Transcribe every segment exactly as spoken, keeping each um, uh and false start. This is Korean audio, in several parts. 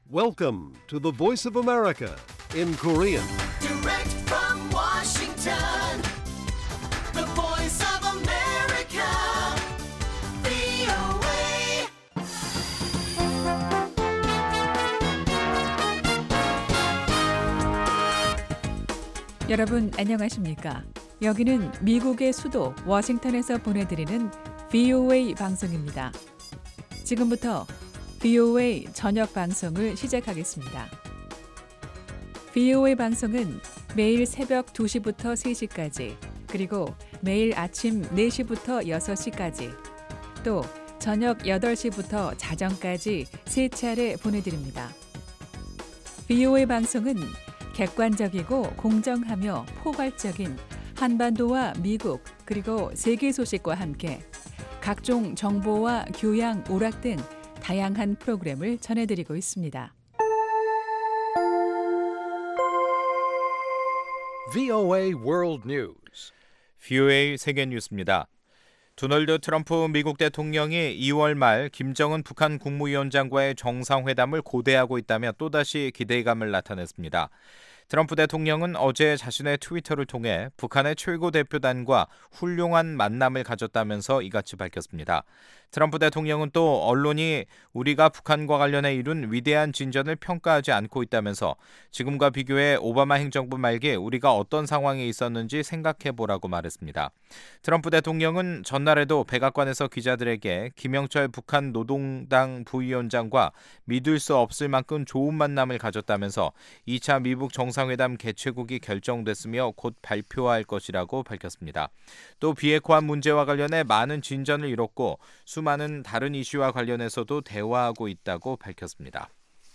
Welcome to the Voice of America in Korean. Direct from Washington, the Voice of America, 브이오에이. 여러분 안녕하십니까? 여기는 미국의 수도 워싱턴에서 보내드리는 브이오에이 방송입니다. 지금부터 브이오에이 저녁 방송을 시작하겠습니다. 브이오에이 방송은 매일 새벽 두 시부터 세 시까지, 그리고 매일 아침 네 시부터 여섯 시까지, 또 저녁 여덟 시부터 자정까지 세 차례 보내드립니다. 브이오에이 방송은 객관적이고 공정하며 포괄적인 한반도와 미국 그리고 세계 소식과 함께 각종 정보와 교양, 오락 등 다양한 프로그램을 전해드리고 있습니다. 브이오에이 World News. 브이오에이 세계 뉴스입니다. 도널드 트럼프 미국 대통령이 이월 말 김정은 북한 국무위원장과의 정상회담을 고대하고 있다며 또다시 기대감을 나타냈습니다. 트럼프 대통령은 어제 자신의 트위터를 통해 북한의 최고 대표단과 훌륭한 만남을 가졌다면서 이같이 밝혔습니다. 트럼프 대통령은 또 언론이 우리가 북한과 관련해 이룬 위대한 진전을 평가하지 않고 있다면서 지금과 비교해 오바마 행정부 말기에 우리가 어떤 상황에 있었는지 생각해보라고 말했습니다. 트럼프 대통령은 전날에도 백악관에서 기자들에게 김영철 북한 노동당 부위원장과 믿을 수 없을 만큼 좋은 만남을 가졌다면서 이 차 미북 정상회담 개최국이 결정됐으며 곧 발표할 것이라고 밝혔습니다. 또 비핵화 문제와 관련해 많은 진전을 이뤘고 수많은 다른 이슈와 관련해서도 대화하고 있다고 밝혔습니다.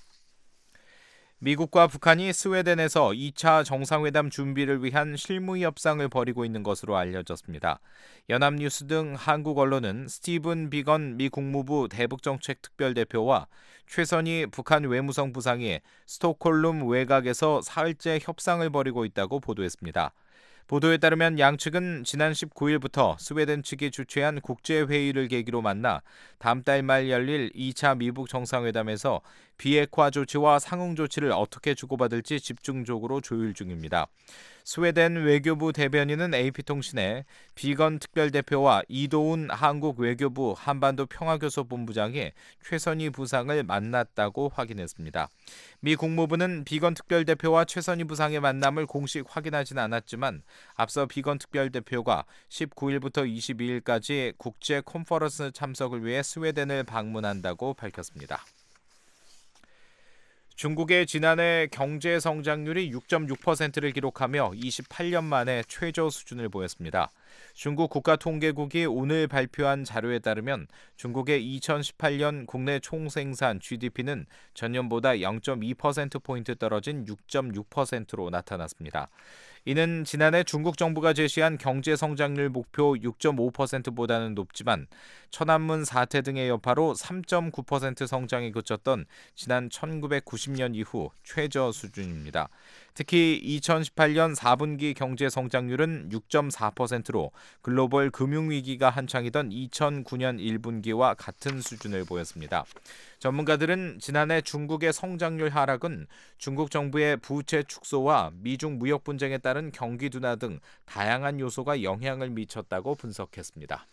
미국과 북한이 스웨덴에서 이 차 정상회담 준비를 위한 실무 협상을 벌이고 있는 것으로 알려졌습니다. 연합뉴스 등 한국 언론은 스티븐 비건 미 국무부 대북정책 특별대표와 최선희 북한 외무성 부상이 스톡홀름 외곽에서 사흘째 협상을 벌이고 있다고 보도했습니다. 보도에 따르면 양측은 지난 십구 일부터 스웨덴 측이 주최한 국제회의를 계기로 만나 다음 달 말 열릴 이 차 미북 정상회담에서 비핵화 조치와 상응 조치를 어떻게 주고받을지 집중적으로 조율 중입니다. 스웨덴 외교부 대변인은 에이피통신에 비건 특별대표와 이도훈 한국 외교부 한반도 평화교섭본부장이 최선희 부상을 만났다고 확인했습니다. 미 국무부는 비건 특별대표와 최선희 부상의 만남을 공식 확인하진 않았지만 앞서 비건 특별대표가 십구 일부터 이십이 일까지 국제 컨퍼런스 참석을 위해 스웨덴을 방문한다고 밝혔습니다. 중국의 지난해 경제 성장률이 육 점 육 퍼센트를 기록하며 이십팔 년 만에 최저 수준을 보였습니다. 중국 국가통계국이 오늘 발표한 자료에 따르면 중국의 이천십팔 년 국내 총생산 지디피는 전년보다 영 점 이 퍼센트포인트 떨어진 육 점 육 퍼센트로 나타났습니다. 이는 지난해 중국 정부가 제시한 경제 성장률 목표 육 점 오 퍼센트보다는 높지만 천안문 사태 등의 여파로 삼 점 구 퍼센트 성장이 그쳤던 지난 천구백구십 년 이후 최저 수준입니다. 특히 이천십팔 년 사 분기 경제 성장률은 육 점 사 퍼센트로 글로벌 금융위기가 한창이던 이천구 년 일 분기와 같은 수준을 보였습니다. 전문가들은 지난해 중국의 성장률 하락은 중국 정부의 부채 축소와 미중 무역 분쟁에 따른 경기 둔화 등 다양한 요소가 영향을 미쳤다고 분석했습니다.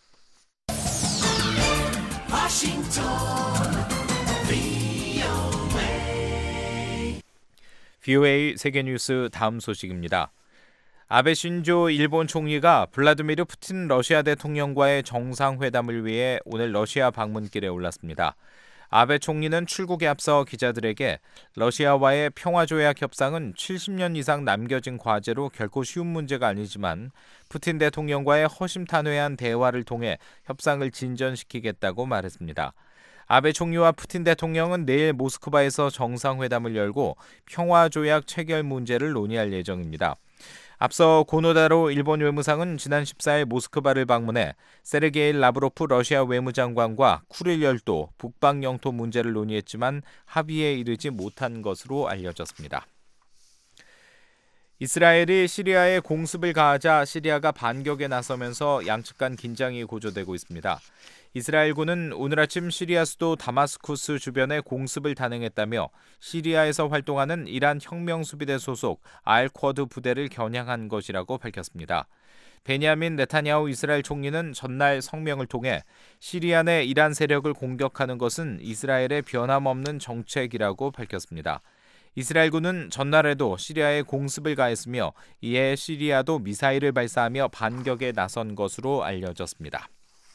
워싱턴, 브이오에이 세계뉴스 다음 소식입니다. 아베 신조 일본 총리가 블라디미르 푸틴 러시아 대통령과의 정상회담을 위해 오늘 러시아 방문길에 올랐습니다. 아베 총리는 출국에 앞서 기자들에게 러시아와의 평화조약 협상은 칠십 년 이상 남겨진 과제로 결코 쉬운 문제가 아니지만 푸틴 대통령과의 허심탄회한 대화를 통해 협상을 진전시키겠다고 말했습니다. 아베 총리와 푸틴 대통령은 내일 모스크바에서 정상회담을 열고 평화조약 체결 문제를 논의할 예정입니다. 앞서 고노다로 일본 외무상은 지난 십사 일 모스크바를 방문해 세르게이 라브로프 러시아 외무장관과 쿠릴 열도 북방 영토 문제를 논의했지만 합의에 이르지 못한 것으로 알려졌습니다. 이스라엘이 시리아에 공습을 가하자 시리아가 반격에 나서면서 양측 간 긴장이 고조되고 있습니다. 이스라엘군은 오늘 아침 시리아 수도 다마스쿠스 주변에 공습을 단행했다며 시리아에서 활동하는 이란 혁명수비대 소속 알쿼드 부대를 겨냥한 것이라고 밝혔습니다. 베냐민 네타냐후 이스라엘 총리는 전날 성명을 통해 시리아 내 이란 세력을 공격하는 것은 이스라엘의 변함없는 정책이라고 밝혔습니다. 이스라엘군은 전날에도 시리아에 공습을 가했으며 이에 시리아도 미사일을 발사하며 반격에 나선 것으로 알려졌습니다.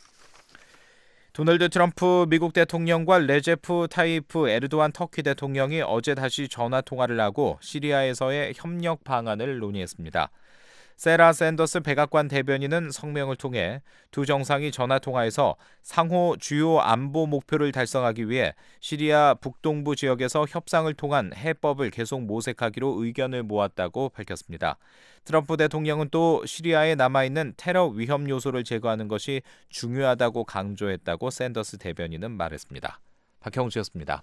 도널드 트럼프 미국 대통령과 레제프 타이프 에르도안 터키 대통령이 어제 다시 전화 통화를 하고 시리아에서의 협력 방안을 논의했습니다. 세라 샌더스 백악관 대변인은 성명을 통해 두 정상이 전화통화에서 상호 주요 안보 목표를 달성하기 위해 시리아 북동부 지역에서 협상을 통한 해법을 계속 모색하기로 의견을 모았다고 밝혔습니다. 트럼프 대통령은 또 시리아에 남아있는 테러 위험 요소를 제거하는 것이 중요하다고 강조했다고 샌더스 대변인은 말했습니다. 박형주였습니다.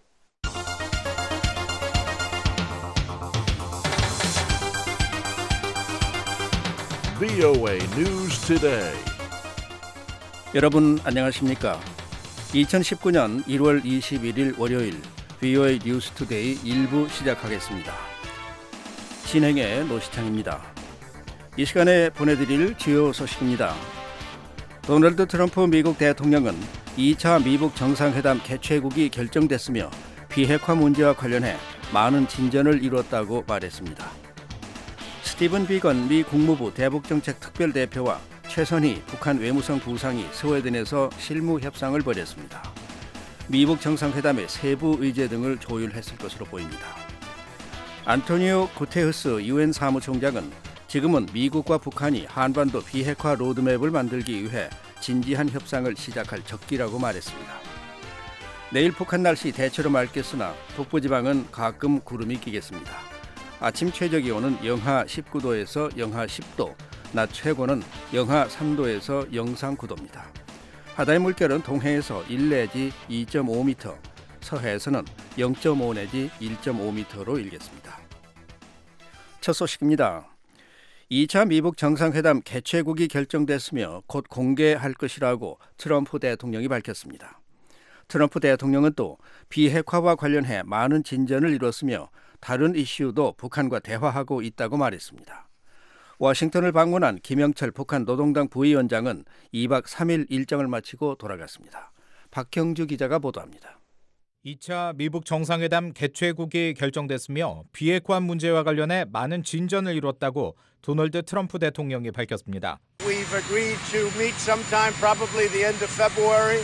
브이오에이 News Today. 여러분 안녕하십니까? 이천십구 년 일월 이십일일 월요일 브이오에이 뉴스 투데이 일 부 시작하겠습니다. 진행의 노시창입니다. 이 시간에 보내드릴 주요 소식입니다. 도널드 트럼프 미국 대통령은 이 차 미북 정상회담 개최국이 결정됐으며 비핵화 문제와 관련해 많은 진전을 이뤘다고 말했습니다. 스티븐 비건 미 국무부 대북정책 특별대표와 최선희 북한 외무성 부상이 스웨덴에서 실무 협상을 벌였습니다. 미북 정상회담의 세부 의제 등을 조율했을 것으로 보입니다. 안토니오 구테흐스 유엔 사무총장은 지금은 미국과 북한이 한반도 비핵화 로드맵을 만들기 위해 진지한 협상을 시작할 적기라고 말했습니다. 내일 북한 날씨 대체로 맑겠으나 북부지방은 가끔 구름이 끼겠습니다. 아침 최저기온은 영하 십구 도에서 영하 십 도, 낮 최고는 영하 삼 도에서 영상 구 도입니다. 바다의 물결은 동해에서 일 내지 이 점 오 미터, 서해에서는 영 점 오 내지 일 점 오 미터로 일겠습니다. 첫 소식입니다. 이 차 미북 정상회담 개최국이 결정됐으며 곧 공개할 것이라고 트럼프 대통령이 밝혔습니다. 트럼프 대통령은 또 비핵화와 관련해 많은 진전을 이뤘으며 다른 이슈도 북한과 대화하고 있다고 말했습니다. 워싱턴을 방문한 김영철 북한 노동당 부위원장은 이 박 삼 일 일정을 마치고 돌아갔습니다. 박형주 기자가 보도합니다. 이 차 미북 정상회담 개최국이 결정됐으며 비핵화 문제와 관련해 많은 진전을 이뤘다고 도널드 트럼프 대통령이 밝혔습니다. We've agreed to meet sometime probably the end of February.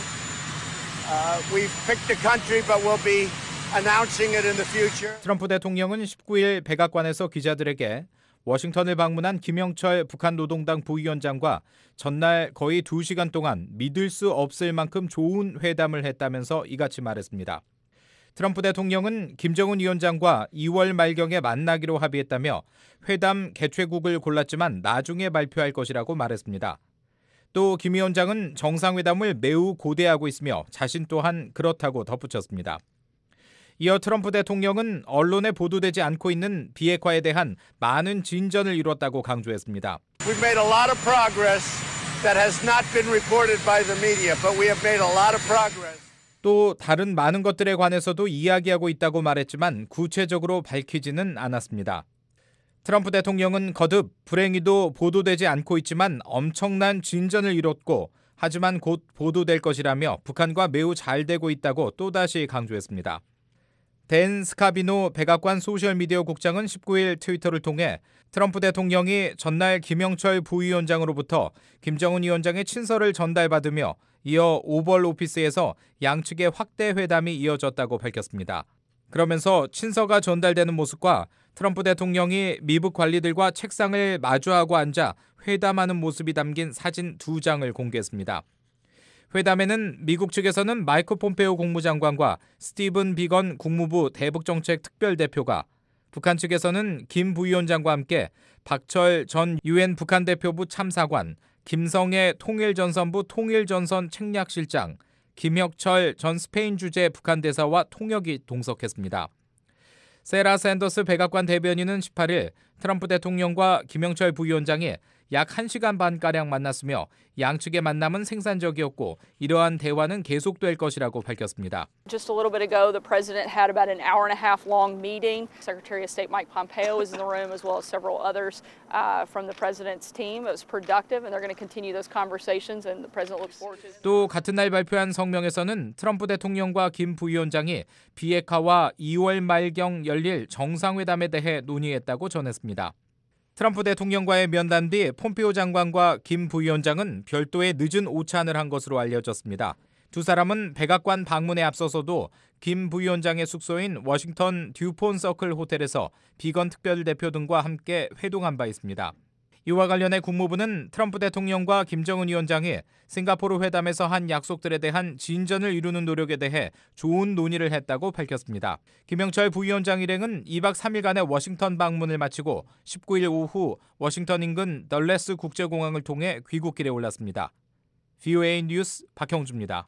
Uh, we've picked a country but we'll be announcing it in the future. 트럼프 대통령은 십구 일 백악관에서 기자들에게 워싱턴을 방문한 김영철 북한 노동당 부위원장과 전날 거의 두 시간 동안 믿을 수 없을 만큼 좋은 회담을 했다면서 이같이 말했습니다. 트럼프 대통령은 김정은 위원장과 이월 말경에 만나기로 합의했다며 회담 개최국을 골랐지만 나중에 발표할 것이라고 말했습니다. 또 김 위원장은 정상회담을 매우 고대하고 있으며 자신 또한 그렇다고 덧붙였습니다. 이어 트럼프 대통령은 언론에 보도되지 않고 있는 비핵화에 대한 많은 진전을 이뤘다고 강조했습니다. We've made a lot of progress that has not been reported by the media, but we have made a lot of progress. 또 다른 많은 것들에 관해서도 이야기하고 있다고 말했지만 구체적으로 밝히지는 않았습니다. 트럼프 대통령은 거듭 불행히도 보도되지 않고 있지만 엄청난 진전을 이뤘고 하지만 곧 보도될 것이라며 북한과 매우 잘 되고 있다고 또다시 강조했습니다. 댄 스카비노 백악관 소셜미디어 국장은 십구 일 트위터를 통해 트럼프 대통령이 전날 김영철 부위원장으로부터 김정은 위원장의 친서를 전달받으며 이어 오벌 오피스에서 양측의 확대 회담이 이어졌다고 밝혔습니다. 그러면서 친서가 전달되는 모습과 트럼프 대통령이 미북 관리들과 책상을 마주하고 앉아 회담하는 모습이 담긴 사진 두 장을 공개했습니다. 회담에는 미국 측에서는 마이크 폼페오 국무장관과 스티븐 비건 국무부 대북정책 특별대표가, 북한 측에서는 김 부위원장과 함께 박철 전 유엔 북한 대표부 참사관, 김성애 통일전선부 통일전선 책략실장, 김혁철 전 스페인 주재 북한 대사와 통역이 동석했습니다. 세라 샌더스 백악관 대변인은 십팔 일 트럼프 대통령과 김영철 부위원장이 약 한 시간 반가량 만났으며 양측의 만남은 생산적이었고 이러한 대화는 계속될 것이라고 밝혔습니다. Just a little bit ago, the president had about an hour and a half long meeting. Secretary of State Mike Pompeo was in the room as well as several others uh, from the president's team. It was productive and they're going to continue those conversations and the president looks forward to it. 또 같은 날 발표한 성명에서는 트럼프 대통령과 김 부위원장이 비핵화와 이월 말경 열릴 정상회담에 대해 논의했다고 전했습니다. 트럼프 대통령과의 면담 뒤 폼페오 장관과 김 부위원장은 별도의 늦은 오찬을 한 것으로 알려졌습니다. 두 사람은 백악관 방문에 앞서서도 김 부위원장의 숙소인 워싱턴 듀폰 서클 호텔에서 비건 특별대표 등과 함께 회동한 바 있습니다. 이와 관련해 국무부는 트럼프 대통령과 김정은 위원장이 싱가포르 회담에서 한 약속들에 대한 진전을 이루는 노력에 대해 좋은 논의를 했다고 밝혔습니다. 김영철 부위원장 일행은 이박 삼일간의 워싱턴 방문을 마치고 십구일 오후 워싱턴 인근 덜레스 국제공항을 통해 귀국길에 올랐습니다. 브이오에이 뉴스 박형주입니다.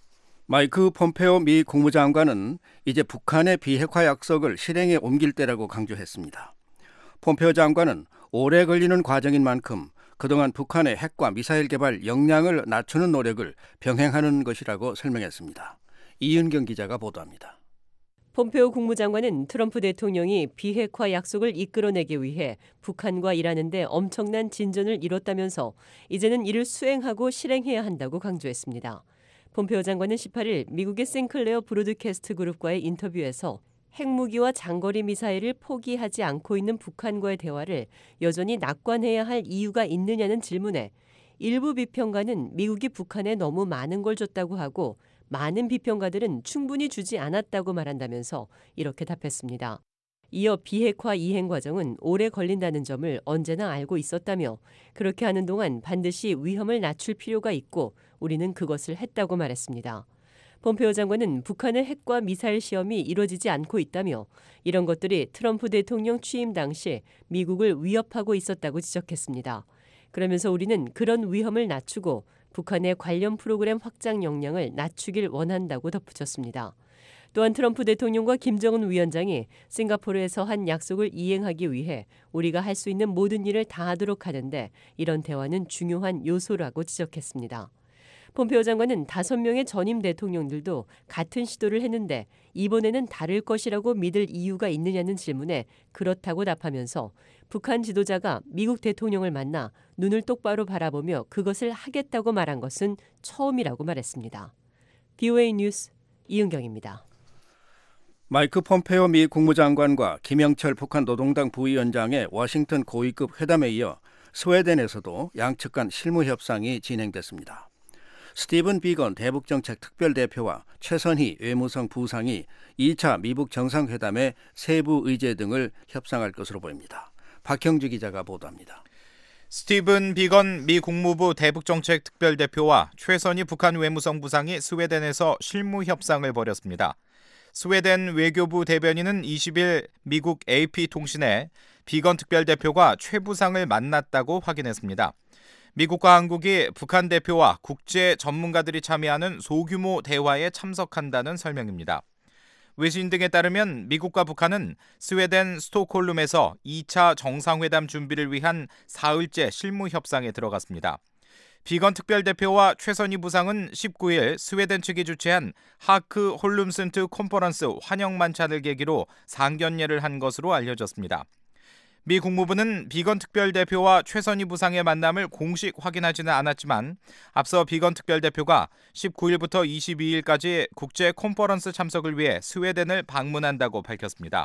마이크 폼페오 미 국무장관은 이제 북한의 비핵화 약속을 실행에 옮길 때라고 강조했습니다. 폼페오 장관은 오래 걸리는 과정인 만큼 그동안 북한의 핵과 미사일 개발 역량을 낮추는 노력을 병행하는 것이라고 설명했습니다. 이은경 기자가 보도합니다. 폼페오 국무장관은 트럼프 대통령이 비핵화 약속을 이끌어내기 위해 북한과 일하는 데 엄청난 진전을 이뤘다면서 이제는 이를 수행하고 실행해야 한다고 강조했습니다. 폼페오 장관은 십팔일 미국의 싱클레어 브로드캐스트 그룹과의 인터뷰에서 핵무기와 장거리 미사일을 포기하지 않고 있는 북한과의 대화를 여전히 낙관해야 할 이유가 있느냐는 질문에 일부 비평가는 미국이 북한에 너무 많은 걸 줬다고 하고 많은 비평가들은 충분히 주지 않았다고 말한다면서 이렇게 답했습니다. 이어 비핵화 이행 과정은 오래 걸린다는 점을 언제나 알고 있었다며 그렇게 하는 동안 반드시 위험을 낮출 필요가 있고 우리는 그것을 했다고 말했습니다. 폼페오 장관은 북한의 핵과 미사일 시험이 이루어지지 않고 있다며 이런 것들이 트럼프 대통령 취임 당시 미국을 위협하고 있었다고 지적했습니다. 그러면서 우리는 그런 위험을 낮추고 북한의 관련 프로그램 확장 역량을 낮추길 원한다고 덧붙였습니다. 또한 트럼프 대통령과 김정은 위원장이 싱가포르에서 한 약속을 이행하기 위해 우리가 할 수 있는 모든 일을 다하도록 하는데 이런 대화는 중요한 요소라고 지적했습니다. 폼페오 장관은 다섯 명의 전임 대통령들도 같은 시도를 했는데 이번에는 다를 것이라고 믿을 이유가 있느냐는 질문에 그렇다고 답하면서 북한 지도자가 미국 대통령을 만나 눈을 똑바로 바라보며 그것을 하겠다고 말한 것은 처음이라고 말했습니다. 브이오에이 뉴스 이은경입니다. 마이크 폼페오 미 국무장관과 김영철 북한 노동당 부위원장의 워싱턴 고위급 회담에 이어 스웨덴에서도 양측 간 실무 협상이 진행됐습니다. 스티븐 비건 대북정책 특별대표와 최선희 외무성 부상이 이 차 미북 정상회담의 세부 의제 등을 협상할 것으로 보입니다. 박형주 기자가 보도합니다. 스티븐 비건 미 국무부 대북정책 특별대표와 최선희 북한 외무성 부상이 스웨덴에서 실무 협상을 벌였습니다. 스웨덴 외교부 대변인은 이십일 미국 에이피통신에 비건 특별대표가 최 부상을 만났다고 확인했습니다. 미국과 한국이 북한 대표와 국제 전문가들이 참여하는 소규모 대화에 참석한다는 설명입니다. 외신 등에 따르면 미국과 북한은 스웨덴 스톡홀름에서 이 차 정상회담 준비를 위한 사흘째 실무 협상에 들어갔습니다. 비건 특별대표와 최선희 부상은 십구일 스웨덴 측이 주최한 하크 홀룸슨트 컨퍼런스 환영 만찬을 계기로 상견례를 한 것으로 알려졌습니다. 미 국무부는 비건 특별대표와 최선희 부상의 만남을 공식 확인하지는 않았지만 앞서 비건 특별대표가 십구일부터 이십이일까지 국제 컨퍼런스 참석을 위해 스웨덴을 방문한다고 밝혔습니다.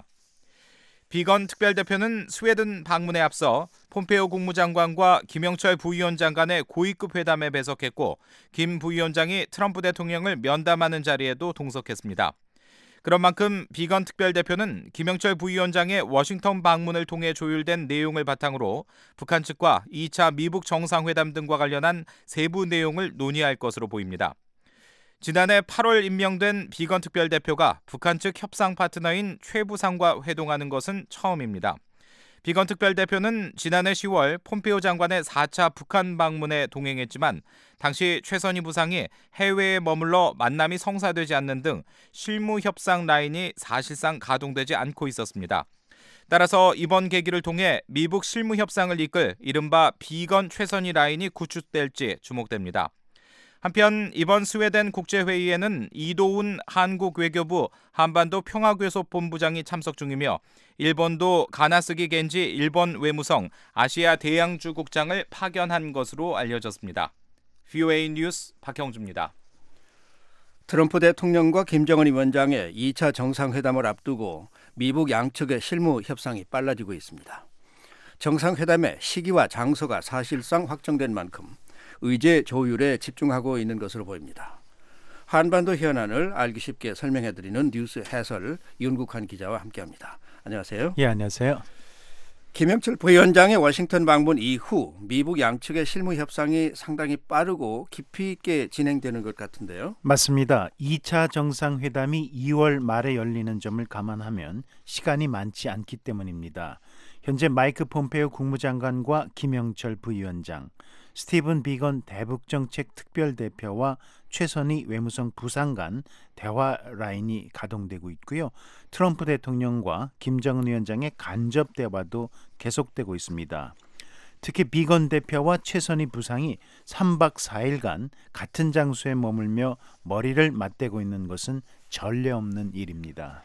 비건 특별대표는 스웨덴 방문에 앞서 폼페오 국무장관과 김영철 부위원장 간의 고위급 회담에 배석했고 김 부위원장이 트럼프 대통령을 면담하는 자리에도 동석했습니다. 그런 만큼 비건 특별대표는 김영철 부위원장의 워싱턴 방문을 통해 조율된 내용을 바탕으로 북한 측과 이 차 미북 정상회담 등과 관련한 세부 내용을 논의할 것으로 보입니다. 지난해 팔월 임명된 비건 특별대표가 북한 측 협상 파트너인 최 부상과 회동하는 것은 처음입니다. 비건 특별대표는 지난해 시월 폼페오 장관의 사 차 북한 방문에 동행했지만 당시 최선희 부상이 해외에 머물러 만남이 성사되지 않는 등 실무 협상 라인이 사실상 가동되지 않고 있었습니다. 따라서 이번 계기를 통해 미북 실무 협상을 이끌 이른바 비건 최선희 라인이 구축될지 주목됩니다. 한편 이번 스웨덴 국제회의에는 이도훈 한국 외교부 한반도 평화교섭본부장이 참석 중이며 일본도 가나스기 겐지 일본 외무성 아시아 대양주국장을 파견한 것으로 알려졌습니다. 브이오에이 뉴스 박형주입니다. 트럼프 대통령과 김정은 위원장의 이 차 정상회담을 앞두고 미북 양측의 실무 협상이 빨라지고 있습니다. 정상회담의 시기와 장소가 사실상 확정된 만큼 의제 조율에 집중하고 있는 것으로 보입니다. 한반도 현안을 알기 쉽게 설명해드리는 뉴스 해설 윤국환 기자와 함께합니다. 안녕하세요. 예, 안녕하세요. 김영철 부위원장의 워싱턴 방문 이후 미북 양측의 실무 협상이 상당히 빠르고 깊이 있게 진행되는 것 같은데요. 맞습니다. 이 차 정상회담이 이월 말에 열리는 점을 감안하면 시간이 많지 않기 때문입니다. 현재 마이크 폼페이오 국무장관과 김영철 부위원장, 스티븐 비건 대북정책 특별대표와 최선희 외무성 부상간 대화 라인이 가동되고 있고요. 트럼프 대통령과 김정은 위원장의 간접 대화도 계속되고 있습니다. 특히 비건 대표와 최선희 부상이 삼 박 사 일간 같은 장소에 머물며 머리를 맞대고 있는 것은 전례 없는 일입니다.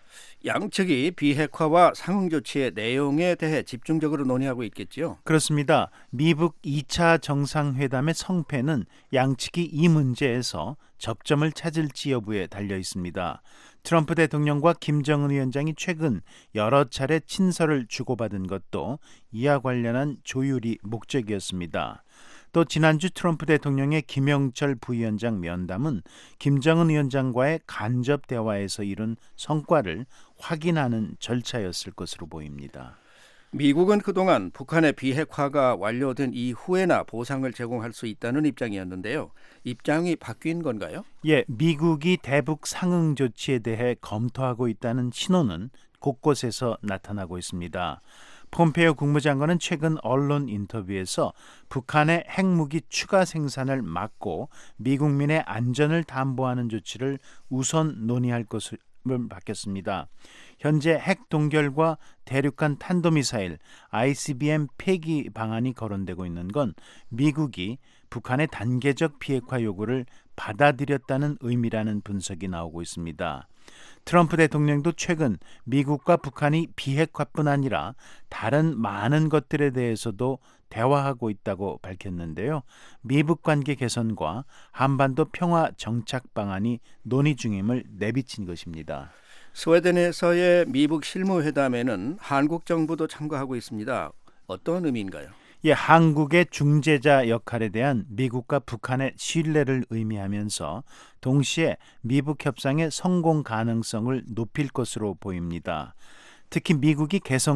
양측이 비핵화와 상응조치의 내용에 대해 집중적으로 논의하고 있겠죠? 그렇습니다. 미북 이 차 정상회담의 성패는 양측이 이 문제에서 접점을 찾을지 여부에 달려 있습니다. 트럼프 대통령과 김정은 위원장이 최근 여러 차례 친서를 주고받은 것도 이와 관련한 조율이 목적이었습니다. 또 지난주 트럼프 대통령의 김영철 부위원장 면담은 김정은 위원장과의 간접 대화에서 이룬 성과를 확인하는 절차였을 것으로 보입니다. 미국은 그동안 북한의 비핵화가 완료된 이후에나 보상을 제공할 수 있다는 입장이었는데요. 입장이 바뀐 건가요? 예, 미국이 대북 상응 조치에 대해 검토하고 있다는 신호는 곳곳에서 나타나고 있습니다. 폼페이오 국무장관은 최근 언론 인터뷰에서 북한의 핵무기 추가 생산을 막고 미국민의 안전을 담보하는 조치를 우선 논의할 것을 밝혔습니다. 현재 핵 동결과 대륙간 탄도미사일 아이씨비엠 폐기 방안이 거론되고 있는 건 미국이 북한의 단계적 비핵화 요구를 받아들였다는 의미라는 분석이 나오고 있습니다. 트럼프 대통령도 최근 미국과 북한이 비핵화뿐 아니라 다른 많은 것들에 대해서도 대화하고 있다고 밝혔는데요. 미북 관계 개선과 한반도 평화 정착 방안이 논의 중임을 내비친 것입니다. 스웨덴에서의 미북 실무회담에는 한국 정부도 참가하고 있습니다. 어떤 의미인가요? 예, 한국의 중재자 역할에 대한 미국과 북한의 신뢰를 의미하면서 동시에 미북 협상의 성공 가능성을 높일 것으로 보입니다. 특히 미국이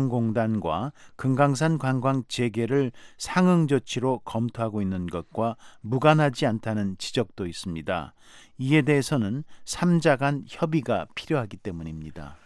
개성공단과 금강산 관광 재개를 상응 조치로 검토하고 있는 것과 무관하지 않다는 지적도 있습니다. 이에 대해서는 삼자 간 협의가 필요하기 때문입니다.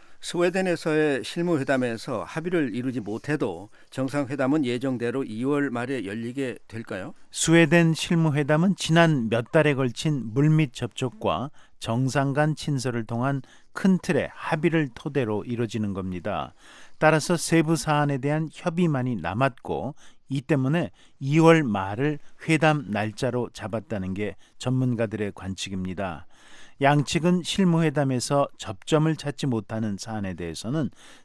스웨덴에서의 실무회담에서 합의를 이루지 못해도 정상회담은 예정대로 이월 말에 열리게 될까요? 스웨덴 실무회담은 지난 몇 달에 걸친 물밑 접촉과 정상 간 친서를 통한 큰 틀의 합의를 토대로 이루어지는 겁니다. 따라서 세부 사안에 대한 협의만이 남았고 이 때문에 이월 말을 회담 날짜로 잡았다는 게 전문가들의 관측입니다. 양측은 실무회담에서 접점을 찾지 못하는 사안에 대해서는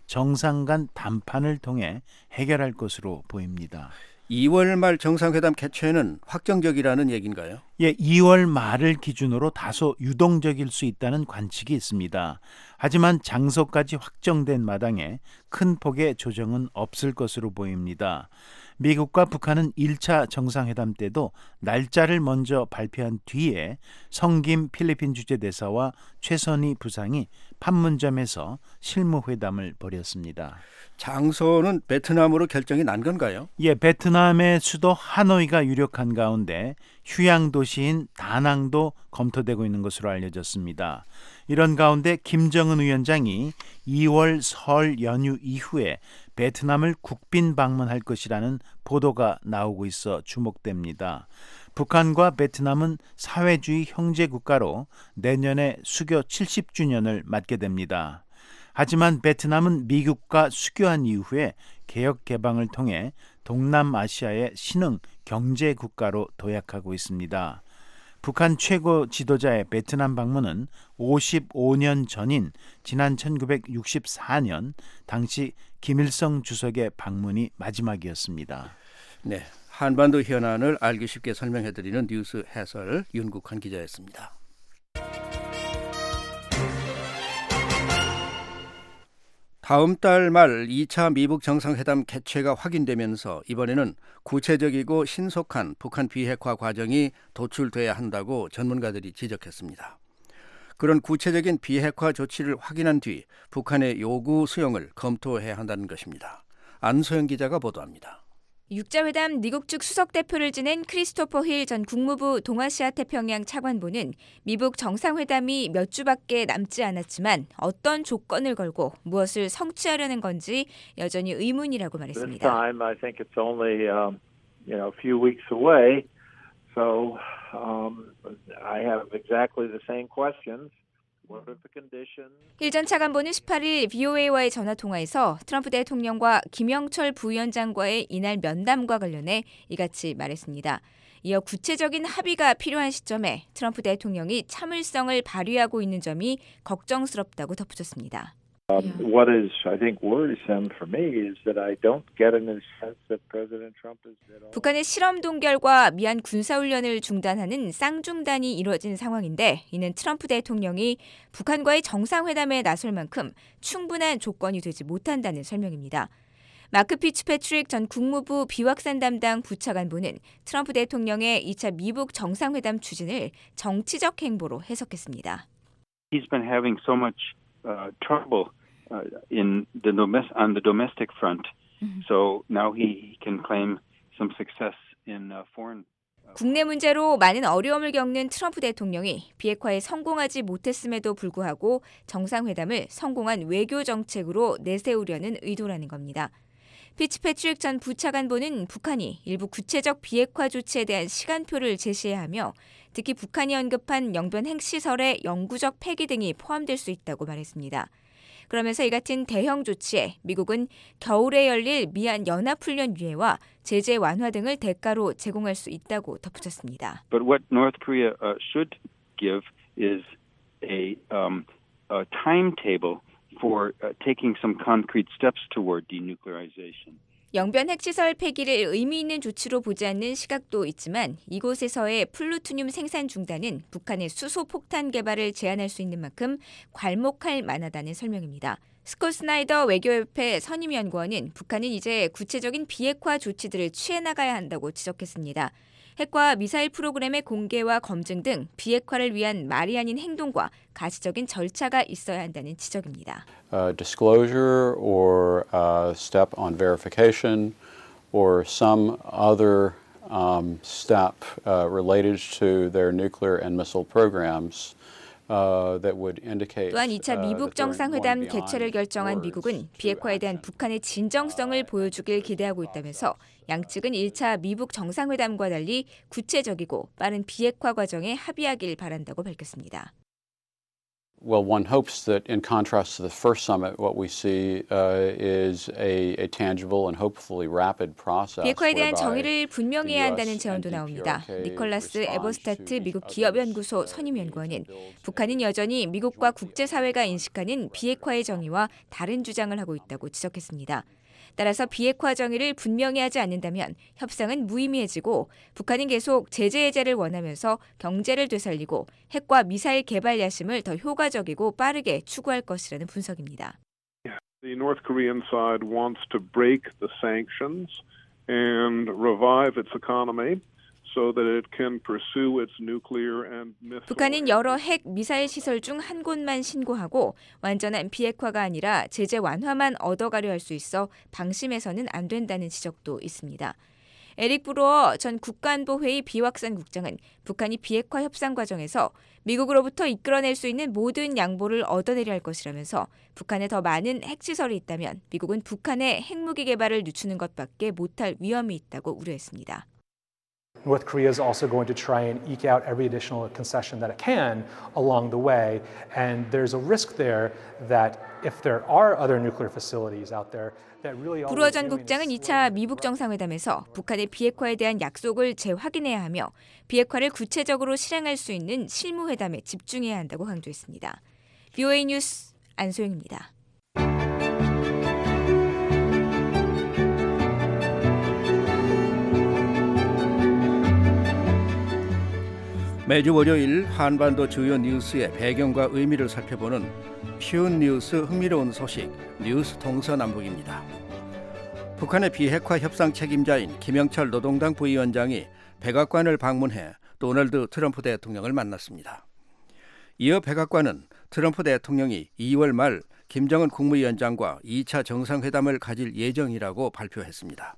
정상 간 담판을 통해 해결할 것으로 보입니다. 이월 말 정상회담 개최는 확정적이라는 얘기인가요? 예, 이월 말을 기준으로 다소 유동적일 수 있다는 관측이 있습니다. 하지만 장소까지 확정된 마당에 큰 폭의 조정은 없을 것으로 보입니다. 미국과 북한은 일 차 정상회담 때도 날짜를 먼저 발표한 뒤에 성김 필리핀 주재대사와 최선희 부상이 판문점에서 실무회담을 벌였습니다. 장소는 베트남으로 결정이 난 건가요? 예, 베트남의 수도 하노이가 유력한 가운데 휴양 도시인 다낭도 검토되고 있는 것으로 알려졌습니다. 이런 가운데 김정은 위원장이 이월 설 연휴 이후에 베트남을 국빈 방문할 것이라는 보도가 나오고 있어 주목됩니다. 북한과 베트남은 사회주의 형제 국가로 내년에 수교 칠십 주년을 맞게 됩니다. 하지만 베트남은 미국과 수교한 이후에 개혁 개방을 통해 동남아시아의 신흥 경제 국가로 도약하고 있습니다. 북한 최고 지도자의 베트남 방문은 오십오 년 전인 지난 천구백육십사 년 당시 김일성 주석의 방문이 마지막이었습니다. 네, 한반도 현안을 알기 쉽게 설명해드리는 뉴스 해설 윤국환 기자였습니다. 다음 달 말 이 차 미북 정상회담 개최가 확인되면서 이번에는 구체적이고 신속한 북한 비핵화 과정이 도출돼야 한다고 전문가들이 지적했습니다. 그런 구체적인 비핵화 조치를 확인한 뒤 북한의 요구 수용을 검토해야 한다는 것입니다. 안소영 기자가 보도합니다. 육자회담 미국 측 수석 대표를 지낸 크리스토퍼 힐 전 국무부 동아시아 태평양 차관보는 미북 정상회담이 몇 주밖에 남지 않았지만 어떤 조건을 걸고 무엇을 성취하려는 건지 여전히 의문이라고 말했습니다. This time I think it's only um, you know a few weeks away, so um, I have exactly the same questions. 힐 전 차관보는 십팔 일 브이오에이와의 전화통화에서 트럼프 대통령과 김영철 부위원장과의 이날 면담과 관련해 이같이 말했습니다. 이어 구체적인 합의가 필요한 시점에 트럼프 대통령이 참을성을 발휘하고 있는 점이 걱정스럽다고 덧붙였습니다. Um, what is, I think, worrisome for me is that I don't get any sense that President Trump is at all. 북한의 실험 동결과 미한 군사훈련을 중단하는 쌍중단이 이루어진 상황인데 이는 트럼프 대통령이 북한과의 정상회담에 나설 만큼 충분한 조건이 되지 못한다는 설명입니다. 마크 피츠패트릭 전 국무부 비확산 담당 부차관보는 트럼프 대통령의 이 차 미북 정상회담 추진을 정치적 행보로 해석했습니다. He's been having so much Uh, trouble uh, in the domestic on the domestic front, mm-hmm. so now he can claim some success in uh, foreign. 국내 문제로 많은 어려움을 겪는 트럼프 대통령이 비핵화에 성공하지 못했음에도 불구하고 정상회담을 성공한 외교 정책으로 내세우려는 의도라는 겁니다. 피츠패트릭 전 부차관보는 북한이 일부 구체적 비핵화 조치에 대한 시간표를 제시해야 하며 특히 북한이 언급한 영변 핵시설의 영구적 폐기 등이 포함될 수 있다고 말했습니다. 그러면서 이 같은 대형 조치에 미국은 겨울에 열릴 미한 연합훈련 유예와 제재 완화 등을 대가로 제공할 수 있다고 덧붙였습니다. But what North Korea uh, should give is a, um, a timetable for uh, taking some concrete steps toward denuclearization. 영변 핵시설 폐기를 의미 있는 조치로 보지 않는 시각도 있지만 이곳에서의 플루토늄 생산 중단은 북한의 수소 폭탄 개발을 제한할 수 있는 만큼 괄목할 만하다는 설명입니다. 스콧 스나이더 외교협회 선임연구원은 북한은 이제 구체적인 비핵화 조치들을 취해 나가야 한다고 지적했습니다. 핵과 미사일 프로그램의 공개와 검증 등 비핵화를 위한 말이 아닌 행동과 가시적인 절차가 있어야 한다는 지적입니다. Uh, disclosure or uh, step on verification or some other um, step uh, related to their nuclear and missile programs. 또한 이 차 미북 정상회담 개최를 결정한 미국은 비핵화에 대한 북한의 진정성을 보여주길 기대하고 있다면서 양측은 일 차 미북 정상회담과 달리 구체적이고 빠른 비핵화 과정에 합의하길 바란다고 밝혔습니다. Well, one hopes that in contrast to the first summit, what we see uh, is a, a tangible and hopefully rapid process. 비핵화에 대한 정의를 분명히 해야 한다는 제언도 나옵니다. 니콜라스 에버스타트 미국 기업연구소 선임연구원은 북한은 여전히 미국과 국제사회가 인식하는 비핵화의 정의와 다른 주장을 하고 있다고 지적했습니다. 따라서 비핵화 정의를 분명히 하지 않는다면 협상은 무의미해지고 북한은 계속 제재 해제를 원하면서 경제를 되살리고 핵과 미사일 개발 야심을 더 효과적이고 빠르게 추구할 것이라는 분석입니다. The North Korean side wants to break the sanctions and revive its economy. So that it can pursue its nuclear and missile. 북한은 여러 핵 미사일 시설 중 한 곳만 신고하고 완전한 비핵화가 아니라 제재 완화만 얻어가려 할 수 있어 방심해서는 안 된다는 지적도 있습니다. 에릭 브로어 전 국가안보회의 비확산 국장은 북한이 비핵화 협상 과정에서 미국으로부터 이끌어낼 수 있는 모든 양보를 얻어내려 할 것이라면서 북한에 더 많은 핵시설이 있다면 미국은 북한의 핵무기 개발을 늦추는 것밖에 못할 위험이 있다고 우려했습니다. North Korea is also going to try and eke out every additional concession that it can along the way. And there's a risk there that if there are other nuclear facilities out there, 브루어 전 국장은 이 차 미북 정상회담에서 북한의 비핵화에 대한 약속을 재확인해야 하며 비핵화를 구체적으로 실행할 수 있는 실무회담에 집중해야 한다고 강조했습니다. 브이오에이 뉴스 안소영입니다. 매주 월요일 한반도 주요 뉴스의 배경과 의미를 살펴보는 쉬운 뉴스 흥미로운 소식 뉴스 동서남북입니다. 북한의 비핵화 협상 책임자인 김영철 노동당 부위원장이 백악관을 방문해 도널드 트럼프 대통령을 만났습니다. 이어 백악관은 트럼프 대통령이 이월 말 김정은 국무위원장과 이 차 정상회담을 가질 예정이라고 발표했습니다.